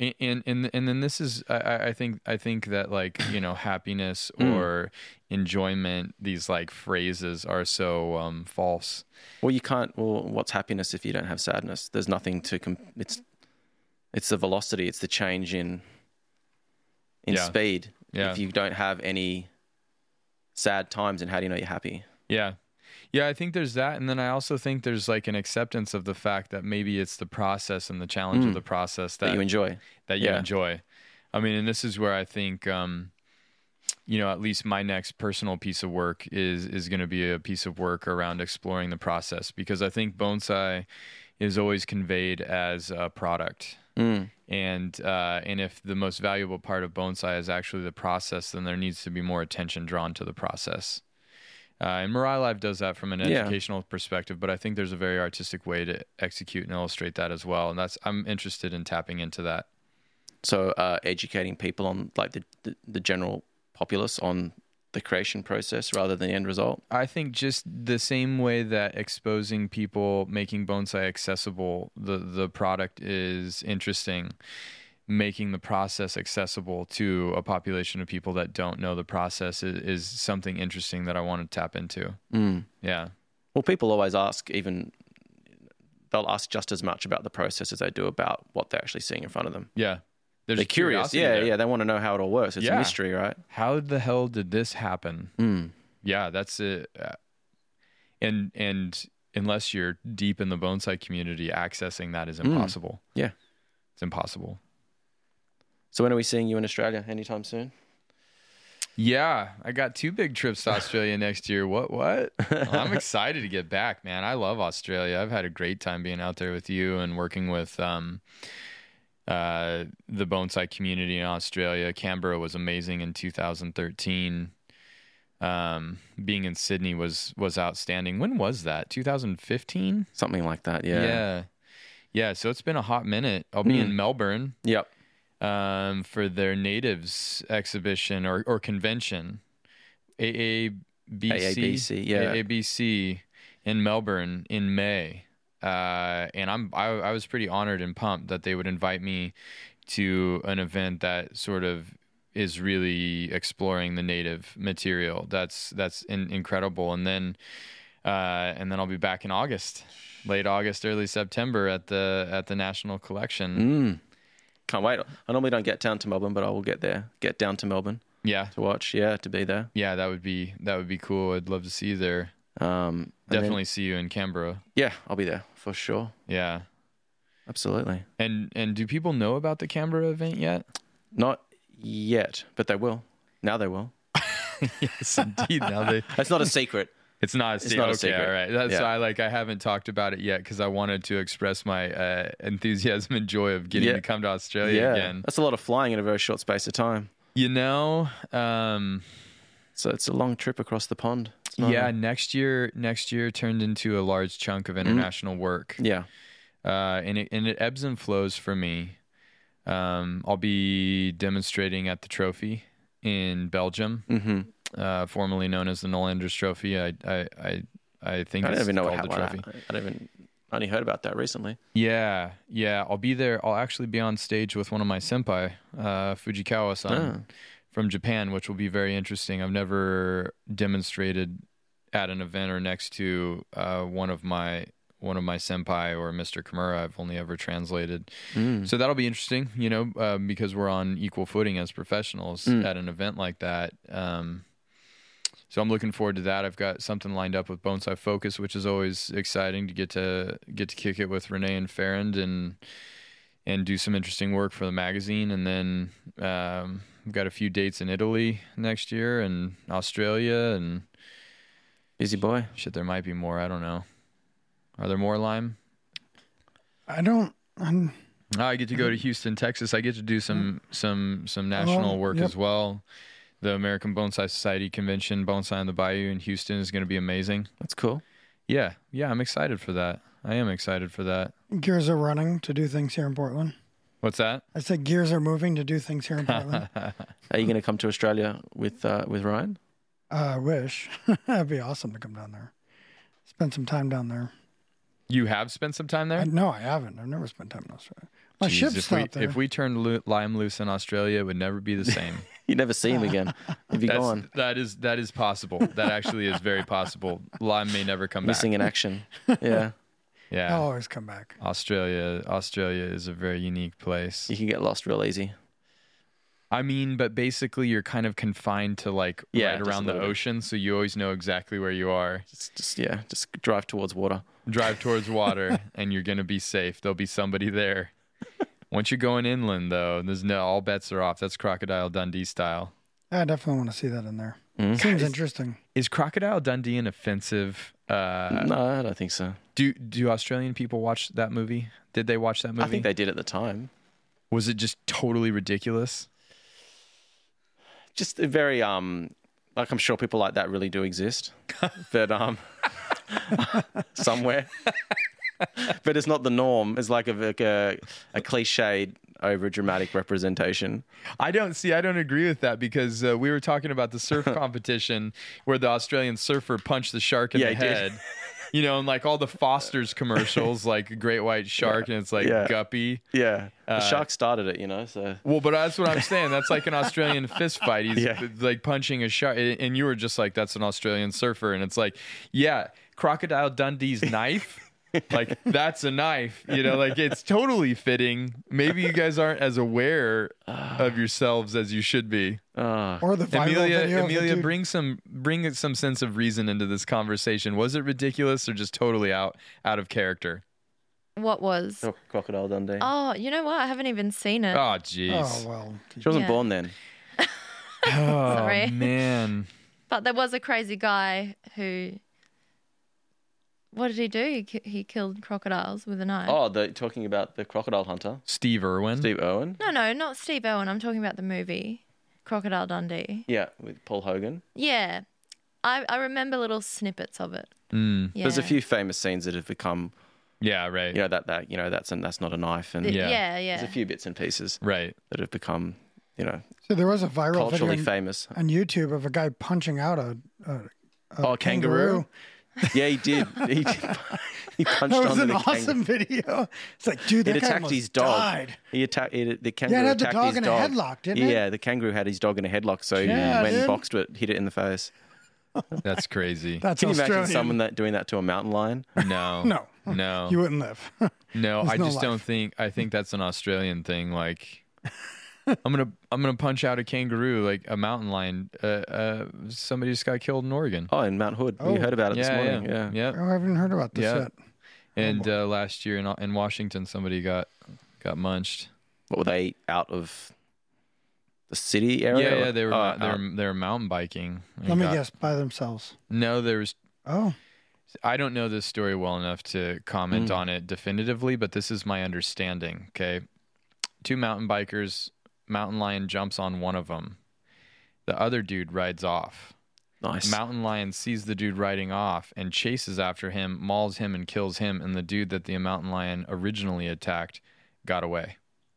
And then this is I think that, like, you know, happiness or enjoyment, these like phrases are so false. Well, you can't. Well, what's happiness if you don't have sadness? There's nothing to. It's the velocity. It's the change in speed. Yeah. If you don't have any sad times, and how do you know you're happy? Yeah. Yeah, I think there's that. And then I also think there's like an acceptance of the fact that maybe it's the process and the challenge of the process that you enjoy. That you enjoy. I mean, and this is where I think, you know, at least my next personal piece of work is going to be a piece of work around exploring the process, because I think bonsai is always conveyed as a product. And if the most valuable part of bonsai is actually the process, then there needs to be more attention drawn to the process. And Mirai Live does that from an educational perspective, but I think there's a very artistic way to execute and illustrate that as well. And I'm interested in tapping into that. So educating people on like the general populace on the creation process rather than the end result? I think just the same way that exposing people, making bonsai accessible, the product is interesting. Making the process accessible to a population of people that don't know the process is something interesting that I want to tap into. Yeah. Well, people always ask, they'll ask just as much about the process as they do about what they're actually seeing in front of them. Yeah. They're curious. Yeah. They want to know how it all works. It's a mystery, right? How the hell did this happen? Yeah, that's it. And unless you're deep in the bonsai community, accessing that is impossible. Yeah. It's impossible. So when are we seeing you in Australia? Anytime soon? Yeah, I got 2 big trips to Australia next year. What? I'm excited to get back, man. I love Australia. I've had a great time being out there with you and working with the bonsai community in Australia. Canberra was amazing in 2013. Being in Sydney was outstanding. When was that? 2015? Something like that, yeah. Yeah, so it's been a hot minute. I'll be in Melbourne. Yep. For their natives exhibition or convention, AABC, AABC in Melbourne in May, and I was pretty honored and pumped that they would invite me to an event that sort of is really exploring the native material. That's incredible, and then I'll be back in August, late August, early September at the National Collection. Can't wait. I normally don't get down to Melbourne, but I will get down to Melbourne. Yeah. To watch. Yeah, to be there. Yeah, that would be cool. I'd love to see you there. Definitely see you in Canberra. Yeah, I'll be there for sure. Yeah. Absolutely. And do people know about the Canberra event yet? Not yet, but they will. Now they will. Yes, indeed. Now It's not a secret. It's not a secret. A secret. All right. That's why I haven't talked about it yet because I wanted to express my enthusiasm and joy of getting to come to Australia again. That's a lot of flying in a very short space of time. You know, so it's a long trip across the pond. Next year turned into a large chunk of international work. Yeah. And it ebbs and flows for me. I'll be demonstrating at the Trophy in Belgium. Formerly known as the Nolanders Trophy. I think it's called the Trophy. I only heard about that recently. Yeah. I'll be there. I'll actually be on stage with one of my senpai, Fujikawa-san from Japan, which will be very interesting. I've never demonstrated at an event or next to one of my senpai or Mr. Kimura. I've only ever translated. So that'll be interesting, because we're on equal footing as professionals at an event like that. So I'm looking forward to that. I've got something lined up with Bonsai Focus, which is always exciting to get to kick it with Renee and Farrand and do some interesting work for the magazine. And then we've got a few dates in Italy next year and Australia and busy boy. Shit, there might be more. I don't know. Are there more, Lime? I don't. I get to go to Houston, Texas. I get to do some national work as well. The American Bonsai Society Convention, Bonsai on the Bayou in Houston is going to be amazing. That's cool. Yeah, I'm excited for that. I am excited for that. Gears are running to do things here in Portland. What's that? I said gears are moving to do things here in Portland. Are you going to come to Australia with Ryan? I wish. That'd be awesome to come down there. Spend some time down there. You have spent some time there? No, I haven't. I've never spent time in Australia. My Jeez, ship's not there. if we turned Lime loose in Australia, it would never be the same. You never see him again. He'd be gone. That is possible. That actually is very possible. Lime may never come Missing back. in action. Yeah. Yeah. I'll always come back. Australia is a very unique place. You can get lost real easy. I mean, but basically you're kind of confined to like Yeah, right just around a the little bit. ocean, so you always know exactly where you are. Just drive towards water. Drive towards water and you're going to be safe. There'll be somebody there. Once you're going inland though, all bets are off. That's Crocodile Dundee style. I definitely want to see that in there. Mm. Seems interesting. Is Crocodile Dundee an offensive No, I don't think so. do Australian people watch that movie? Did they watch that movie? I think they did at the time. Was it just totally ridiculous? Just a very like I'm sure people like that really do exist, but somewhere, but it's not the norm. It's like a cliched, over dramatic representation. I don't agree with that because we were talking about the surf competition where the Australian surfer punched the shark in the he did. head. You know, and like all the Foster's commercials, like a great white shark, and it's like guppy. Yeah, the shark started it, so. Well, but that's what I'm saying. That's like an Australian fist fight. He's like punching a shark, and you were just like, "That's an Australian surfer," and it's like, yeah, Crocodile Dundee's knife. Like that's a knife, like it's totally fitting. Maybe you guys aren't as aware of yourselves as you should be. Or the viral video of the Amelia, dude. bring some sense of reason into this conversation. Was it ridiculous or just totally out of character? What was? Crocodile Dundee. Oh, you know what? I haven't even seen it. Oh, jeez. Oh, well. She wasn't Yeah. born then. Oh, Sorry. man. But there was a crazy guy who. What did he do? He killed crocodiles with a knife. Oh, talking about the crocodile hunter, Steve Irwin. Steve Irwin. No, not Steve Irwin. I'm talking about the movie Crocodile Dundee. Yeah, with Paul Hogan. Yeah. I remember little snippets of it. Mm. Yeah. There's a few famous scenes that have become, Yeah, right. that's not a knife, and Yeah. Yeah. there's a few bits and pieces Right. that have become, So there was a viral video culturally famous. on YouTube of a guy punching out a Oh, kangaroo. Yeah, he did. He punched That was onto an the awesome video. It's like, dude, that It guy attacked almost his dog. died. The kangaroo Yeah, it had the attacked dog his in a dog. headlock, didn't it? Yeah, the kangaroo had his dog in a headlock, so Yeah, he went dude. and boxed it, hit it in the face. That's crazy. That's Can you Australian. imagine someone doing that to a mountain lion? No. No. No. You wouldn't live. No, There's I no just don't life. think. I think that's an Australian thing. Like, I'm gonna punch out a kangaroo like a mountain lion. Somebody just got killed in Oregon. Oh, in Mount Hood. Oh. We heard about it this morning. Yeah. yeah. Oh, I haven't heard about this Yeah. yet. And last year in Washington, somebody got munched. What were they out of the city area? Yeah, they were Oh, they were mountain biking. and Let me got- guess, by themselves. No, there was. Oh, I don't know this story well enough to comment on it definitively, but this is my understanding. Okay, two mountain bikers. Mountain lion jumps on one of them. The other dude rides off. nice. Mountain lion sees the dude riding off and chases after him, mauls him, and kills him. And the dude that the mountain lion originally attacked got away.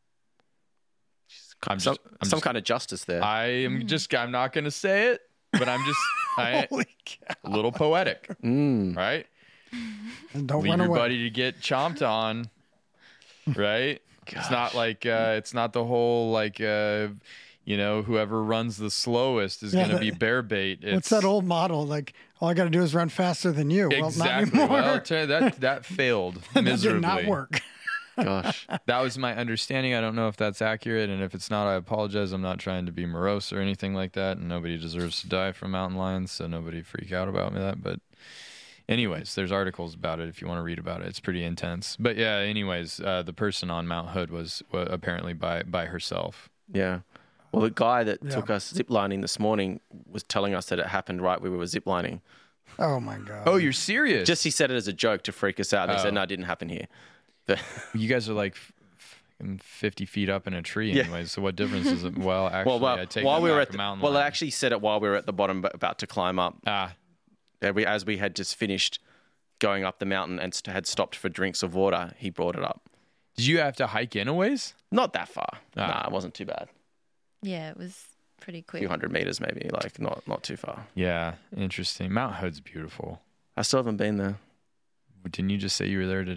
I'm some just- kind of justice there. I'm not going to say it, but I'm just holy cow. a little poetic, right? And don't Leave run your away. buddy to get chomped on, right? It's not like it's not the whole like whoever runs the slowest is Yeah, going to that- be bear bait. What's that old model? Like, all I got to do is run faster than you. Exactly. Well, not Well, anymore. I'll tell you, that failed that miserably. did not work. Gosh. That was my understanding. I don't know if that's accurate, and if it's not, I apologize. I'm not trying to be morose or anything like that, and nobody deserves to die from mountain lions, so nobody freak out about me that. But anyways, there's articles about it if you want to read about it. It's pretty intense. But yeah, anyways, the person on Mount Hood was apparently by herself. Yeah. Well, the guy that Yeah. took us ziplining this morning was telling us that it happened right where we were ziplining. Oh, my God. Oh, you're serious? Just he said it as a joke to freak us out. They Oh. said, no, it didn't happen here. But You guys are like 50 feet up in a tree Yeah. anyways, so what difference is it? Well, actually, I take while that we were back, at a mountain well, I lion. actually said it while we were at the bottom, but about to climb up. As we had just finished going up the mountain and had stopped for drinks of water, he brought it up. Did you have to hike in a ways? Not that far. Ah. Nah, it wasn't too bad. Yeah, it was pretty A quick. few hundred meters maybe, like not too far. Yeah, interesting. Mount Hood's beautiful. I still haven't been there. Didn't you just say you were there today?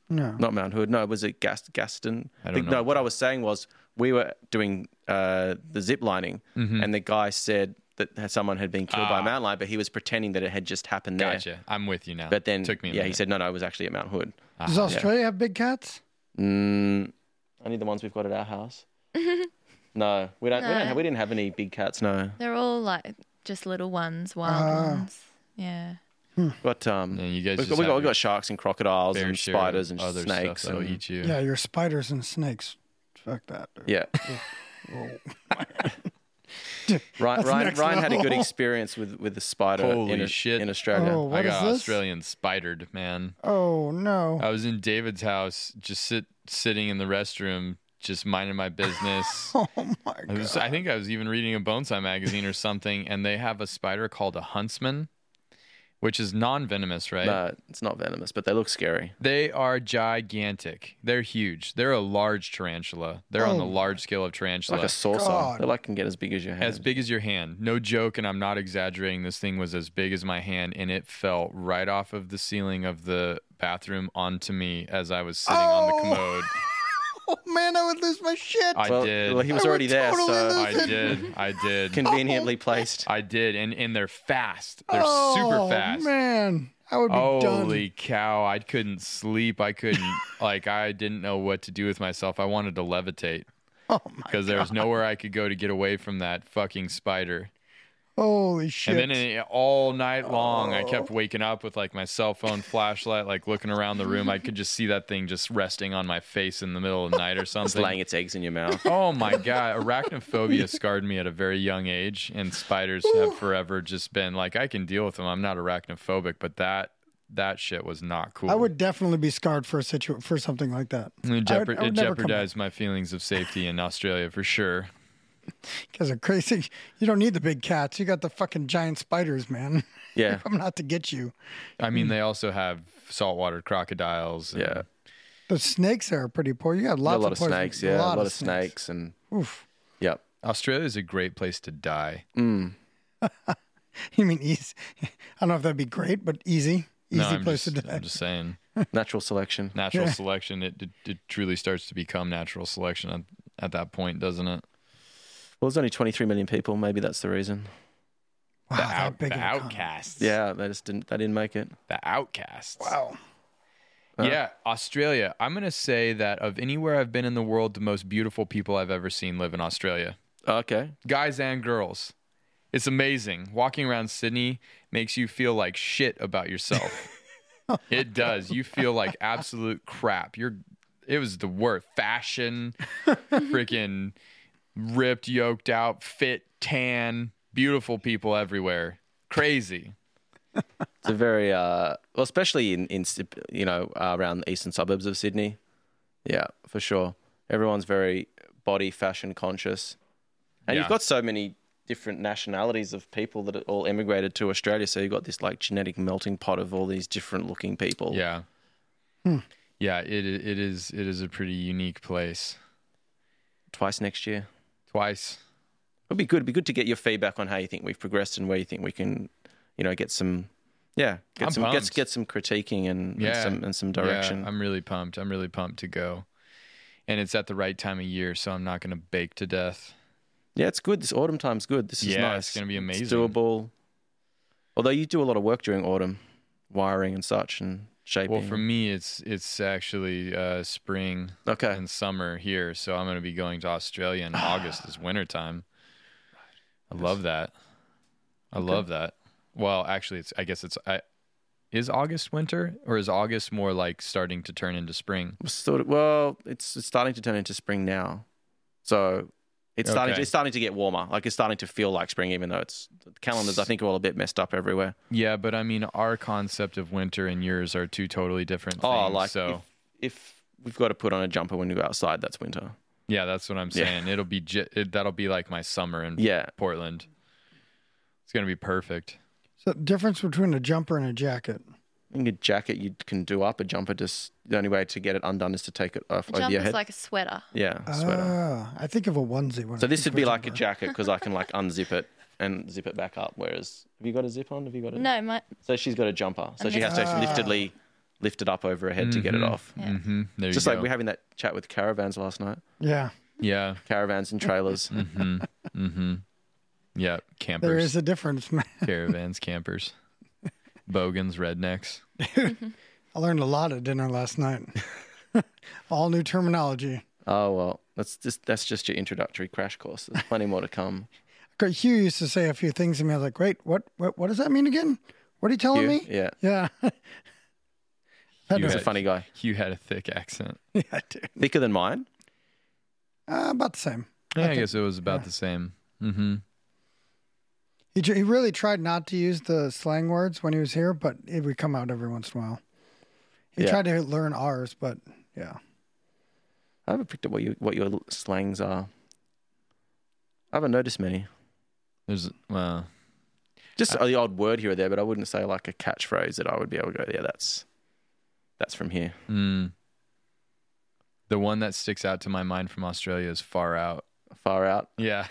No. Not Mount Hood. No, was it Gaston? I don't know. No, what I was saying was we were doing the zip lining, and the guy said that someone had been killed by a mountain lion, but he was pretending that it had just happened there. Gotcha. I'm with you now. But then, Took me a he minute. said no, it was actually at Mount Hood. Does Australia have big cats? Only the ones we've got at our house. No, we don't. No. We didn't have any big cats. No, They're all like just little ones, wild ones. Yeah. but And you guys we've just have got sharks and crocodiles fair and share spiders of and other snakes stuff that'll and eat you. Yeah, your spiders and snakes. Fuck that. Dude. yeah. That's Ryan next had a good level. experience with the spider Holy shit. in Australia. Oh, I what is got this? Australian spidered, man. Oh no. I was in David's house, just sitting in the restroom, just minding my business. Oh my god. I think I was even reading a Bonsai magazine or something, and they have a spider called a huntsman, which is non-venomous, right? No, it's not venomous, but they look scary. They are gigantic. They're huge. They're a large tarantula. They're on the Oh. large scale of tarantula. Like a saucer. God. They like can get as big as your hand. As big as your hand. No joke, and I'm not exaggerating. This thing was as big as my hand, and it fell right off of the ceiling of the bathroom onto me as I was sitting on the commode. Oh man, I would lose my shit. I did. Well, he was I would already there, totally so lose I did. conveniently placed. I did. And they're fast. They're Oh, super fast. Man, I would be Holy done. cow. I couldn't sleep. I couldn't, I didn't know what to do with myself. I wanted to levitate Oh my because there was nowhere I could go to get away from that fucking spider. Holy shit. And then all night long, I kept waking up with like my cell phone flashlight, like looking around the room. I could just see that thing just resting on my face in the middle of the night or Just something. laying its eggs in your mouth. Oh my God. Arachnophobia scarred me at a very young age, and spiders have forever just been like, I can deal with them. I'm not arachnophobic, but that shit was not cool. I would definitely be scarred for for something like that. It I would never come jeopardized my feelings of safety in Australia for sure. Because they're crazy. You don't need the big cats. You got the fucking giant spiders, man. Yeah. I'm not to get you. I mean, they also have saltwater crocodiles. And Yeah. The snakes there are pretty poor. You got A lots lot of of poison- snakes, yeah. A lot of snakes and Oof. yep. Australia is a great place to die. You mean easy? I don't know if that'd be great, but easy. Easy I'm place just, to die. I'm just saying. Natural selection. Natural selection, it truly starts to become natural selection at that point, doesn't it? Well, there's only 23 million people. Maybe that's the reason. Wow, that big the of a con- outcasts. Yeah, they didn't make it. The outcasts. Wow. Yeah, Australia. I'm going to say that of anywhere I've been in the world, the most beautiful people I've ever seen live in Australia. Okay. Guys and girls. It's amazing. Walking around Sydney makes you feel like shit about yourself. It does. You feel like absolute crap. It was the worst. Fashion, freaking ripped, yoked out, fit, tan, beautiful people everywhere. Crazy. It's a very well, especially in around the eastern suburbs of Sydney. Yeah, for sure. Everyone's very body fashion conscious, and Yeah. you've got so many different nationalities of people that are all emigrated to Australia. So you've got this like genetic melting pot of all these different looking people. Yeah. Yeah, it is a pretty unique place. Twice next year. Twice. It'd be good. It'd be good to get your feedback on how you think we've progressed and where you think we can, get some, I'm pumped. get some critiquing and some direction. Yeah, I'm really pumped. I'm really pumped to go. And it's at the right time of year, so I'm not going to bake to death. Yeah, it's good. This autumn time's good. This is Yeah, nice. it's gonna be amazing. It's doable. Although you do a lot of work during autumn, wiring and such and shaping. Well, for me, it's actually spring Okay. and summer here, so I'm going to be going to Australia in August. Is wintertime. I love that. I love that. Well, actually, is August winter, or is August more like starting to turn into spring? it's starting to turn into spring now. So it's Okay. starting to get warmer. Like it's starting to feel like spring, even though the calendars I think are all a bit messed up everywhere. Yeah, but I mean, our concept of winter and yours are two totally different things. Oh, like so if we've got to put on a jumper when we go outside, that's winter. yeah, that's what I'm Yeah. saying. It'll be that'll be like my summer in Yeah. Portland. It's gonna be perfect. So difference between a jumper and a jacket. I think a jacket you can do up, a jumper just the only way to get it undone is to take it off A over your jumper's head. like a sweater. Yeah, a sweater. I think of a onesie. When So I this think would of be like a jumper. jacket because I can like unzip it and zip it back up. Whereas have you got a zip on? Have you got it? No, my So she's got a jumper. So she has to liftedly lift it up over her head to get it off. Yeah. Mm-hmm. There Just you like go. we're having that chat with caravans last night. Yeah, Yeah. Caravans and trailers. Mm-hmm. Mm-hmm. Yeah. Campers. there is a difference, man. Caravans, campers, bogans, rednecks. I learned a lot at dinner last night. All new terminology. Oh well, that's just your introductory crash course. There's plenty more to come. Hugh used to say a few things to me. I was like, wait, what does that mean again? What are you telling Hugh? me? Yeah, Yeah. Hugh he's a had- funny guy. Hugh had a thick accent. Yeah, dude. Thicker than mine. About the same. I guess it was about the same. Mm-hmm. He really tried not to use the slang words when he was here, but it would come out every once in a while. He Yeah. tried to learn ours, but yeah. I haven't picked up what your slangs are. I haven't noticed many. There's Just the odd word here or there, but I wouldn't say like a catchphrase that I would be able to go, yeah, that's from here. the one that sticks out to my mind from Australia is far out. Far out. Yeah.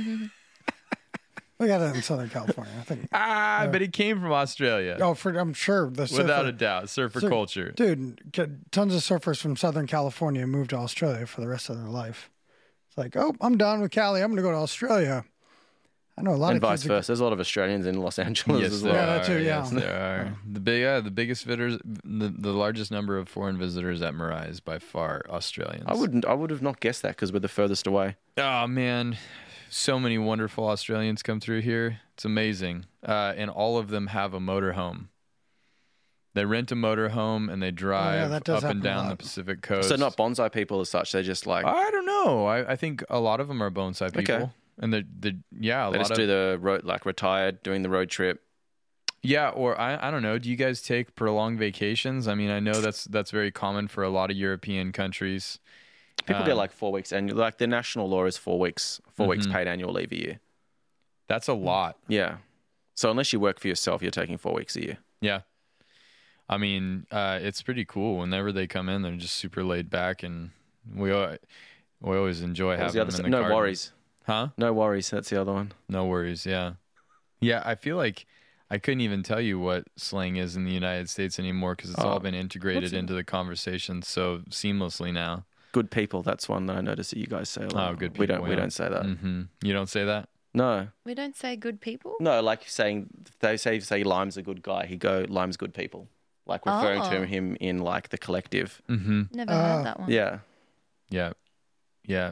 We got that in Southern California, I think. But it came from Australia. Oh, I'm sure the surfer, Without a doubt. Surfer culture. dude. Tons of surfers from Southern California moved to Australia for the rest of their life. It's like, oh, I'm done with Cali. I'm going to go to Australia. I know a lot And of vice kids. versa. There's a lot of Australians in Los Angeles Yes, as there well. Yeah, that are. too, yeah. Yes, there are. The biggest visitors, the largest number of foreign visitors at Marais is by far Australians. I would have not guessed that because we're the furthest away. Oh man, so many wonderful Australians come through here. It's amazing, and all of them have a motorhome. They rent a motorhome and they drive that does up and happen a down the lot. Pacific coast. So not bonsai people as such. They're just like I don't know. I think a lot of them are bonsai people. Okay. And a they lot just of do the road, like retired, doing the road trip. yeah. Or I don't know. Do you guys take prolonged vacations? I mean, I know that's very common for a lot of European countries. People get like 4 weeks, and like the national law is 4 weeks, 4 weeks Mm-hmm. paid annual leave a year. That's a lot. Yeah. So unless you work for yourself, you're taking 4 weeks a year. Yeah. I mean, it's pretty cool. Whenever they come in, they're just super laid back, and we always enjoy What was having the other them side? in the No garden. worries. Huh? No worries. That's the other one. No worries. Yeah. Yeah. I feel like I couldn't even tell you what slang is in the United States anymore because it's all been integrated into the conversation so seamlessly now. Good people. That's one that I notice that you guys say a lot. Oh, good We people, we yeah. don't say that. Hmm. You don't say that? No. We don't say good people. No, like saying they say Lime's a good guy. He go Lime's good people, like referring to Oh. him in like the collective. Mm-hmm. Never heard that one. Yeah, Yeah. Yeah.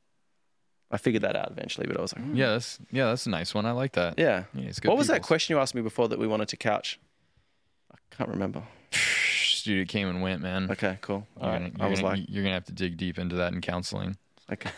I figured that out eventually, but I was like, Yeah. That's a nice one. I like that. yeah. Yeah, it's good What was that peoples. question you asked me before that we wanted to couch? I can't remember. Dude, it came and went, man. Okay, cool. All You're right. gonna, I was like, you're gonna have to dig deep into that in counseling. okay.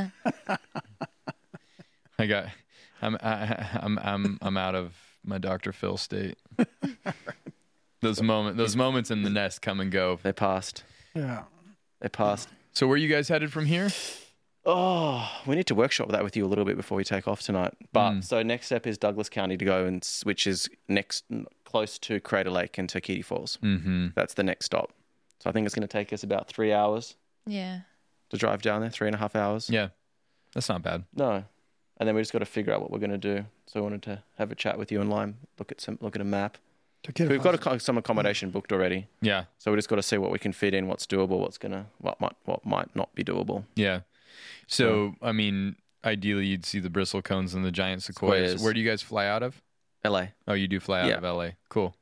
I'm out of my Dr. Phil state. Those moments in the nest come and go. They passed. Yeah. They passed. So where you guys headed from here? Oh, we need to workshop that with you a little bit before we take off tonight. But so next step is Douglas County to go, which is close to Crater Lake and Turkey Falls. Mm-hmm. That's the next stop. So I think it's going to take us about 3 hours Yeah. to drive down there, 3.5 hours. Yeah, that's not bad. No. And then we just got to figure out what we're going to do. So I wanted to have a chat with you and Lime, look at a map. We've got some accommodation booked already. Yeah, So we just got to see what we can fit in, what's doable, what might not be doable. yeah. So I mean, ideally, you'd see the bristle cones and the giant sequoias. Sequoias. Where do you guys fly out of? LA. Oh, you do fly out Yeah. of LA. Cool.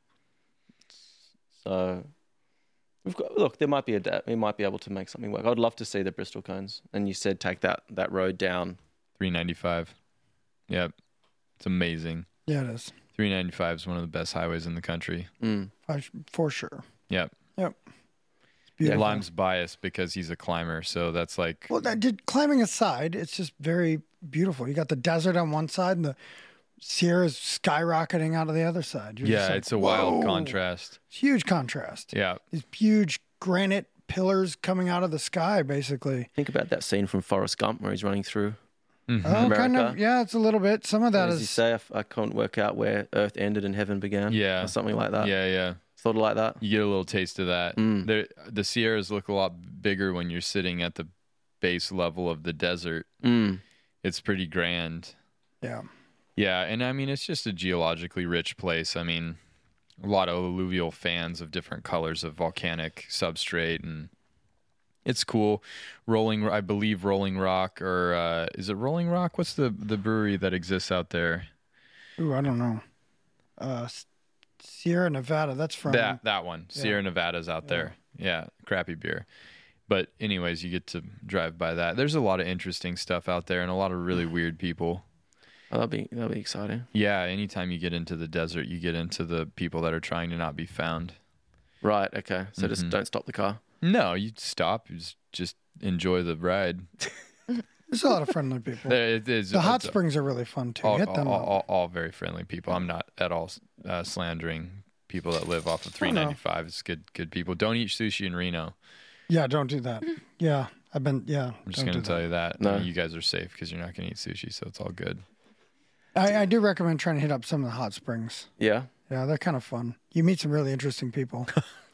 So look, we might be able to make something work. I'd love to see the Bristol cones. And you said take that road down. 395. Yep, it's amazing. Yeah, it is. 395 is one of the best highways in the country. For sure. Yep. Yep. It's beautiful. Lime's biased because he's a climber, so that's like Well, climbing aside, it's just very beautiful. You got the desert on one side and the Sierra's skyrocketing out of the other side. You're just yeah, like, it's a wild whoa. contrast. It's huge contrast. Yeah. These huge granite pillars coming out of the sky, basically. Think about that scene from Forrest Gump where he's running through. Oh, kind America. of. Yeah, it's a little bit. Some of that What does he is. say? I can't work out where Earth ended and heaven began. Yeah. Or something like that. Yeah, yeah. Sort of like that. You get a little taste of that. The Sierras look a lot bigger when you're sitting at the base level of the desert. It's pretty grand. Yeah. Yeah, and I mean, it's just a geologically rich place. I mean, a lot of alluvial fans of different colors of volcanic substrate, and it's cool. I believe Rolling Rock, or is it Rolling Rock? What's the brewery that exists out there? Ooh, I don't know. Sierra Nevada. That's from that one. Sierra Nevada's out there. Yeah, crappy beer. But anyways, you get to drive by that. There's a lot of interesting stuff out there and a lot of really weird people. Oh, that'll be exciting. Yeah, anytime you get into the desert, you get into the people that are trying to not be found. Right. Okay. So just don't stop the car. No, you stop. You just enjoy the ride. There's a lot of friendly people. The hot springs are really fun too. Hit them up. all very friendly people. I'm not at all slandering people that live off of 395. It's good people. Don't eat sushi in Reno. Yeah, don't do that. Yeah, I'm just going to tell you that. No. You guys are safe because you're not going to eat sushi, so it's all good. I do recommend trying to hit up some of the hot springs. Yeah. Yeah, they're kind of fun. You meet some really interesting people.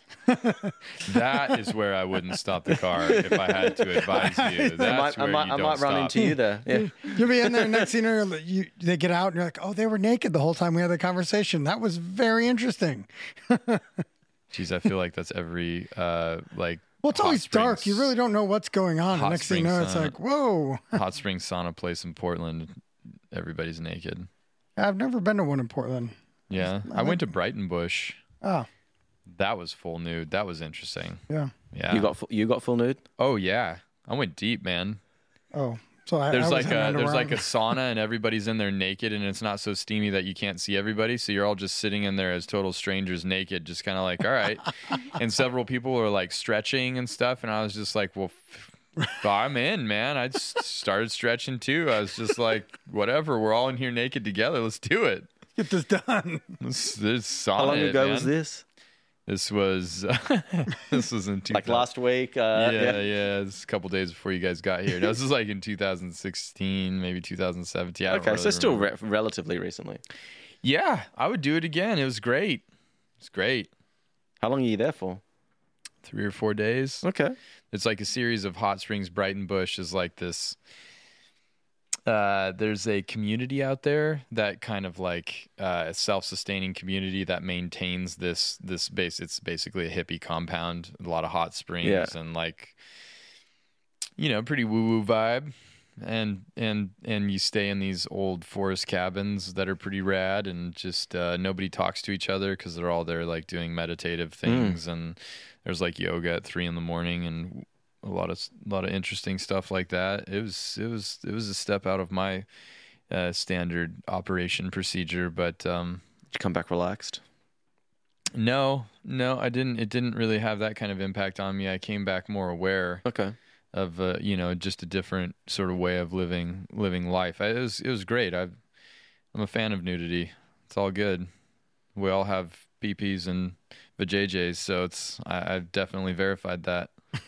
That is where I wouldn't stop the car if I had to advise you. That's I where might you don't run stop. into you there. Yeah. You'll be in there next thing you know, they get out and you're like, oh, they were naked the whole time we had the conversation. That was very interesting. Jeez, I feel like that's every Well, it's always dark. You really don't know what's going on. And next thing you know, it's like, whoa. Hot spring sauna place in Portland. Everybody's naked. I've never been to one in Portland. Yeah, I went to Brighton Bush. Oh, That was full nude. That was interesting. yeah. Yeah. You got full nude? Oh yeah, I went deep, man. Oh, so There's I was like hanging a underwear there's like on. a sauna and everybody's in there naked and it's not so steamy that you can't see everybody. So you're all just sitting in there as total strangers naked, just kind of like, all right. And several people were like stretching and stuff, and I was just like, well, I'm in, man. I just started stretching too. I was just like, whatever. We're all in here naked together. Let's do it. Get this done. This sauna. How long ago man. was this? This was this was in 2000. Like last week? Yeah. It's a couple days before you guys got here. No, this is like in 2016, maybe 2017. I don't Okay, really so still remember. relatively recently. Yeah, I would do it again. It was great. It's great. How long are you there for? 3 or 4 days. Okay. It's like a series of hot springs. Brighton Bush is like this. There's a community out there that kind of like a self-sustaining community that maintains this base. It's basically a hippie compound, a lot of hot springs and like, pretty woo-woo vibe. And you stay in these old forest cabins that are pretty rad, and just nobody talks to each other because they're all there like doing meditative things, and there's like yoga at 3 a.m. and a lot of interesting stuff like that. It was a step out of my standard operation procedure, but Did you come back relaxed? no, I didn't. It didn't really have that kind of impact on me. I came back more aware Okay. of just a different sort of way of living life. It was great. I'm a fan of nudity. It's all good. We all have PPs and vajayjays, so I've definitely verified that.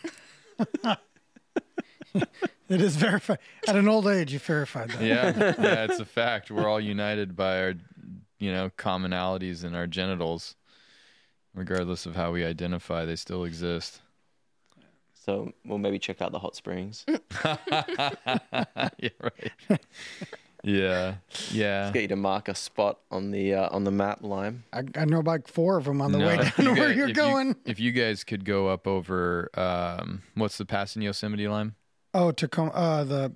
It is verified. At an old age, you verified that. Yeah, it's a fact. We're all united by our commonalities in our genitals, regardless of how we identify. They still exist. So we'll maybe check out the hot springs. Yeah, right. Yeah. Get you to mark a spot on the map, Lime. I know about 4 of them on the way if down you to where guys- you're going. If you guys could go up over, what's the pass in Yosemite, Lime? Oh, Tacoma, the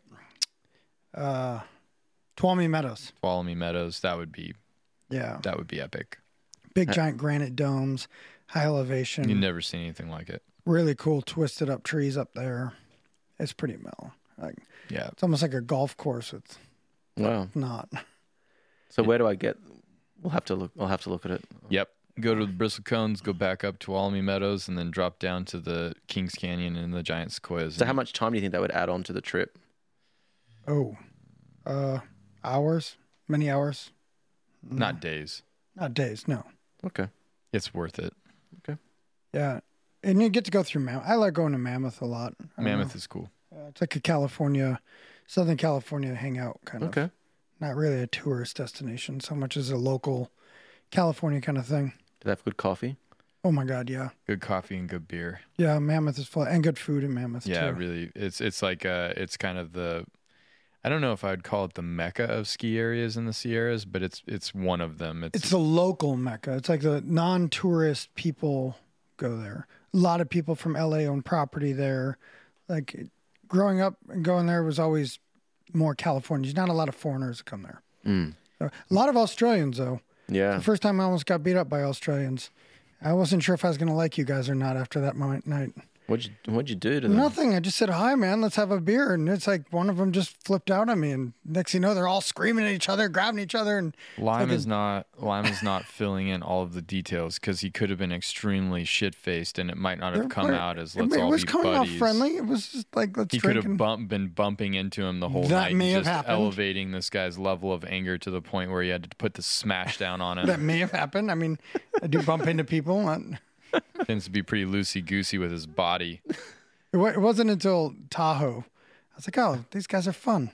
Tuolumne Meadows. Tuolumne Meadows. That would be Yeah. epic. Big giant granite domes, high elevation. You've never seen anything like it. Really cool twisted up trees up there. It's pretty mellow. Like Yeah. it's almost like a golf course. It's Wow. not. So where do I get? I'll have to look at it. Yep. Go to the Bristlecones, go back up to Tuolumne Meadows, and then drop down to the Kings Canyon and the giant sequoias. So how much time do you think that would add on to the trip? Oh, hours? Many hours? Not days. Not days. No. Okay. It's worth it. Yeah, and you get to go through Mammoth. I like going to Mammoth a lot. I don't Mammoth know. is cool. It's like a Southern California hangout kind of. Okay. Not really a tourist destination so much as a local California kind of thing. Do they have good coffee? Oh my God, yeah. Good coffee and good beer. Yeah, Mammoth is full, and good food in Mammoth Yeah, too. really. It's like it's kind of I don't know if I'd call it the mecca of ski areas in the Sierras, but it's one of them. It's a local mecca. It's like the non-tourist people go there. A lot of people from LA own property there. Like growing up and going there was always more Californians. Not a lot of foreigners that come there. So, a lot of Australians though. Yeah. The first time I almost got beat up by Australians. I wasn't sure if I was going to like you guys or not after that night. What'd you do to them? Nothing. I just said, hi, man, let's have a beer. And it's like one of them just flipped out on me. And next thing you know, they're all screaming at each other, grabbing each other. And Lime is not filling in all of the details because he could have been extremely shit-faced and it might not have come out as let's all be buddies. It was coming off friendly. It was just like, let's He drink. could have been bumping into him the whole That night, may have just happened. elevating this guy's level of anger to the point where he had to put the smash down on him. That may have happened. I mean, I do bump into people. Tends to be pretty loosey-goosey with his body. It wasn't until Tahoe. I was like, oh, these guys are fun.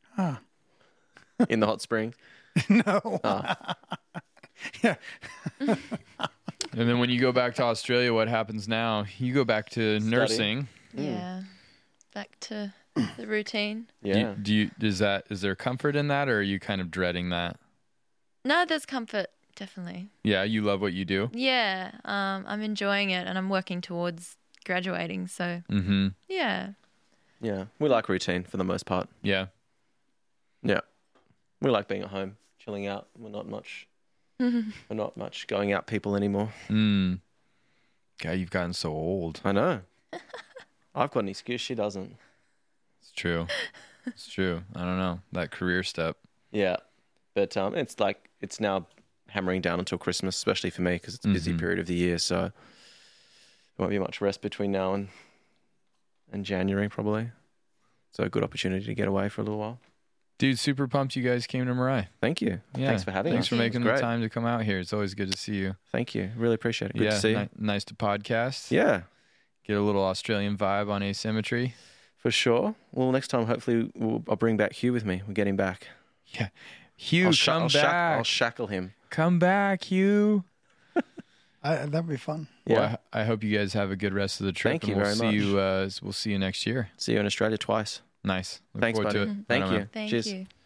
In the hot springs? No. Yeah. And then when you go back to Australia, what happens now? You go back to nursing. Yeah. Back to the routine. Yeah. Is there comfort in that, or are you kind of dreading that? No, there's comfort, definitely. Yeah, you love what you do? Yeah. I'm enjoying it and I'm working towards graduating. So, yeah. Yeah. We like routine for the most part. Yeah. Yeah. We like being at home, chilling out. We're not much going out people anymore. God, you've gotten so old. I know. I've got an excuse. She doesn't. It's true. It's true. I don't know. That career step. Yeah. But it's now hammering down until Christmas, especially for me because it's a busy period of the year. So there won't be much rest between now and January probably. So a good opportunity to get away for a little while. Dude, super pumped you guys came to Marai. Thank you. Yeah. Thanks for having us. Thanks for making the Great. time to come out here. It's always good to see you. Thank you. Really appreciate it. Good to see you. Nice to podcast. Yeah, Get a little Australian vibe on Asymmetry. for sure. Well, next time, hopefully, I'll bring back Hugh with me. We'll get him back. Yeah. Hugh, come back. I'll shackle him. Come back, Hugh. That'd be fun. Yeah. Well, I hope you guys have a good rest of the trip. Thank you and very much. We'll see you next year. See you in Australia twice. Nice. Look Thanks, forward buddy. to it. Thank Bye now, you. man. Thank Cheers. you.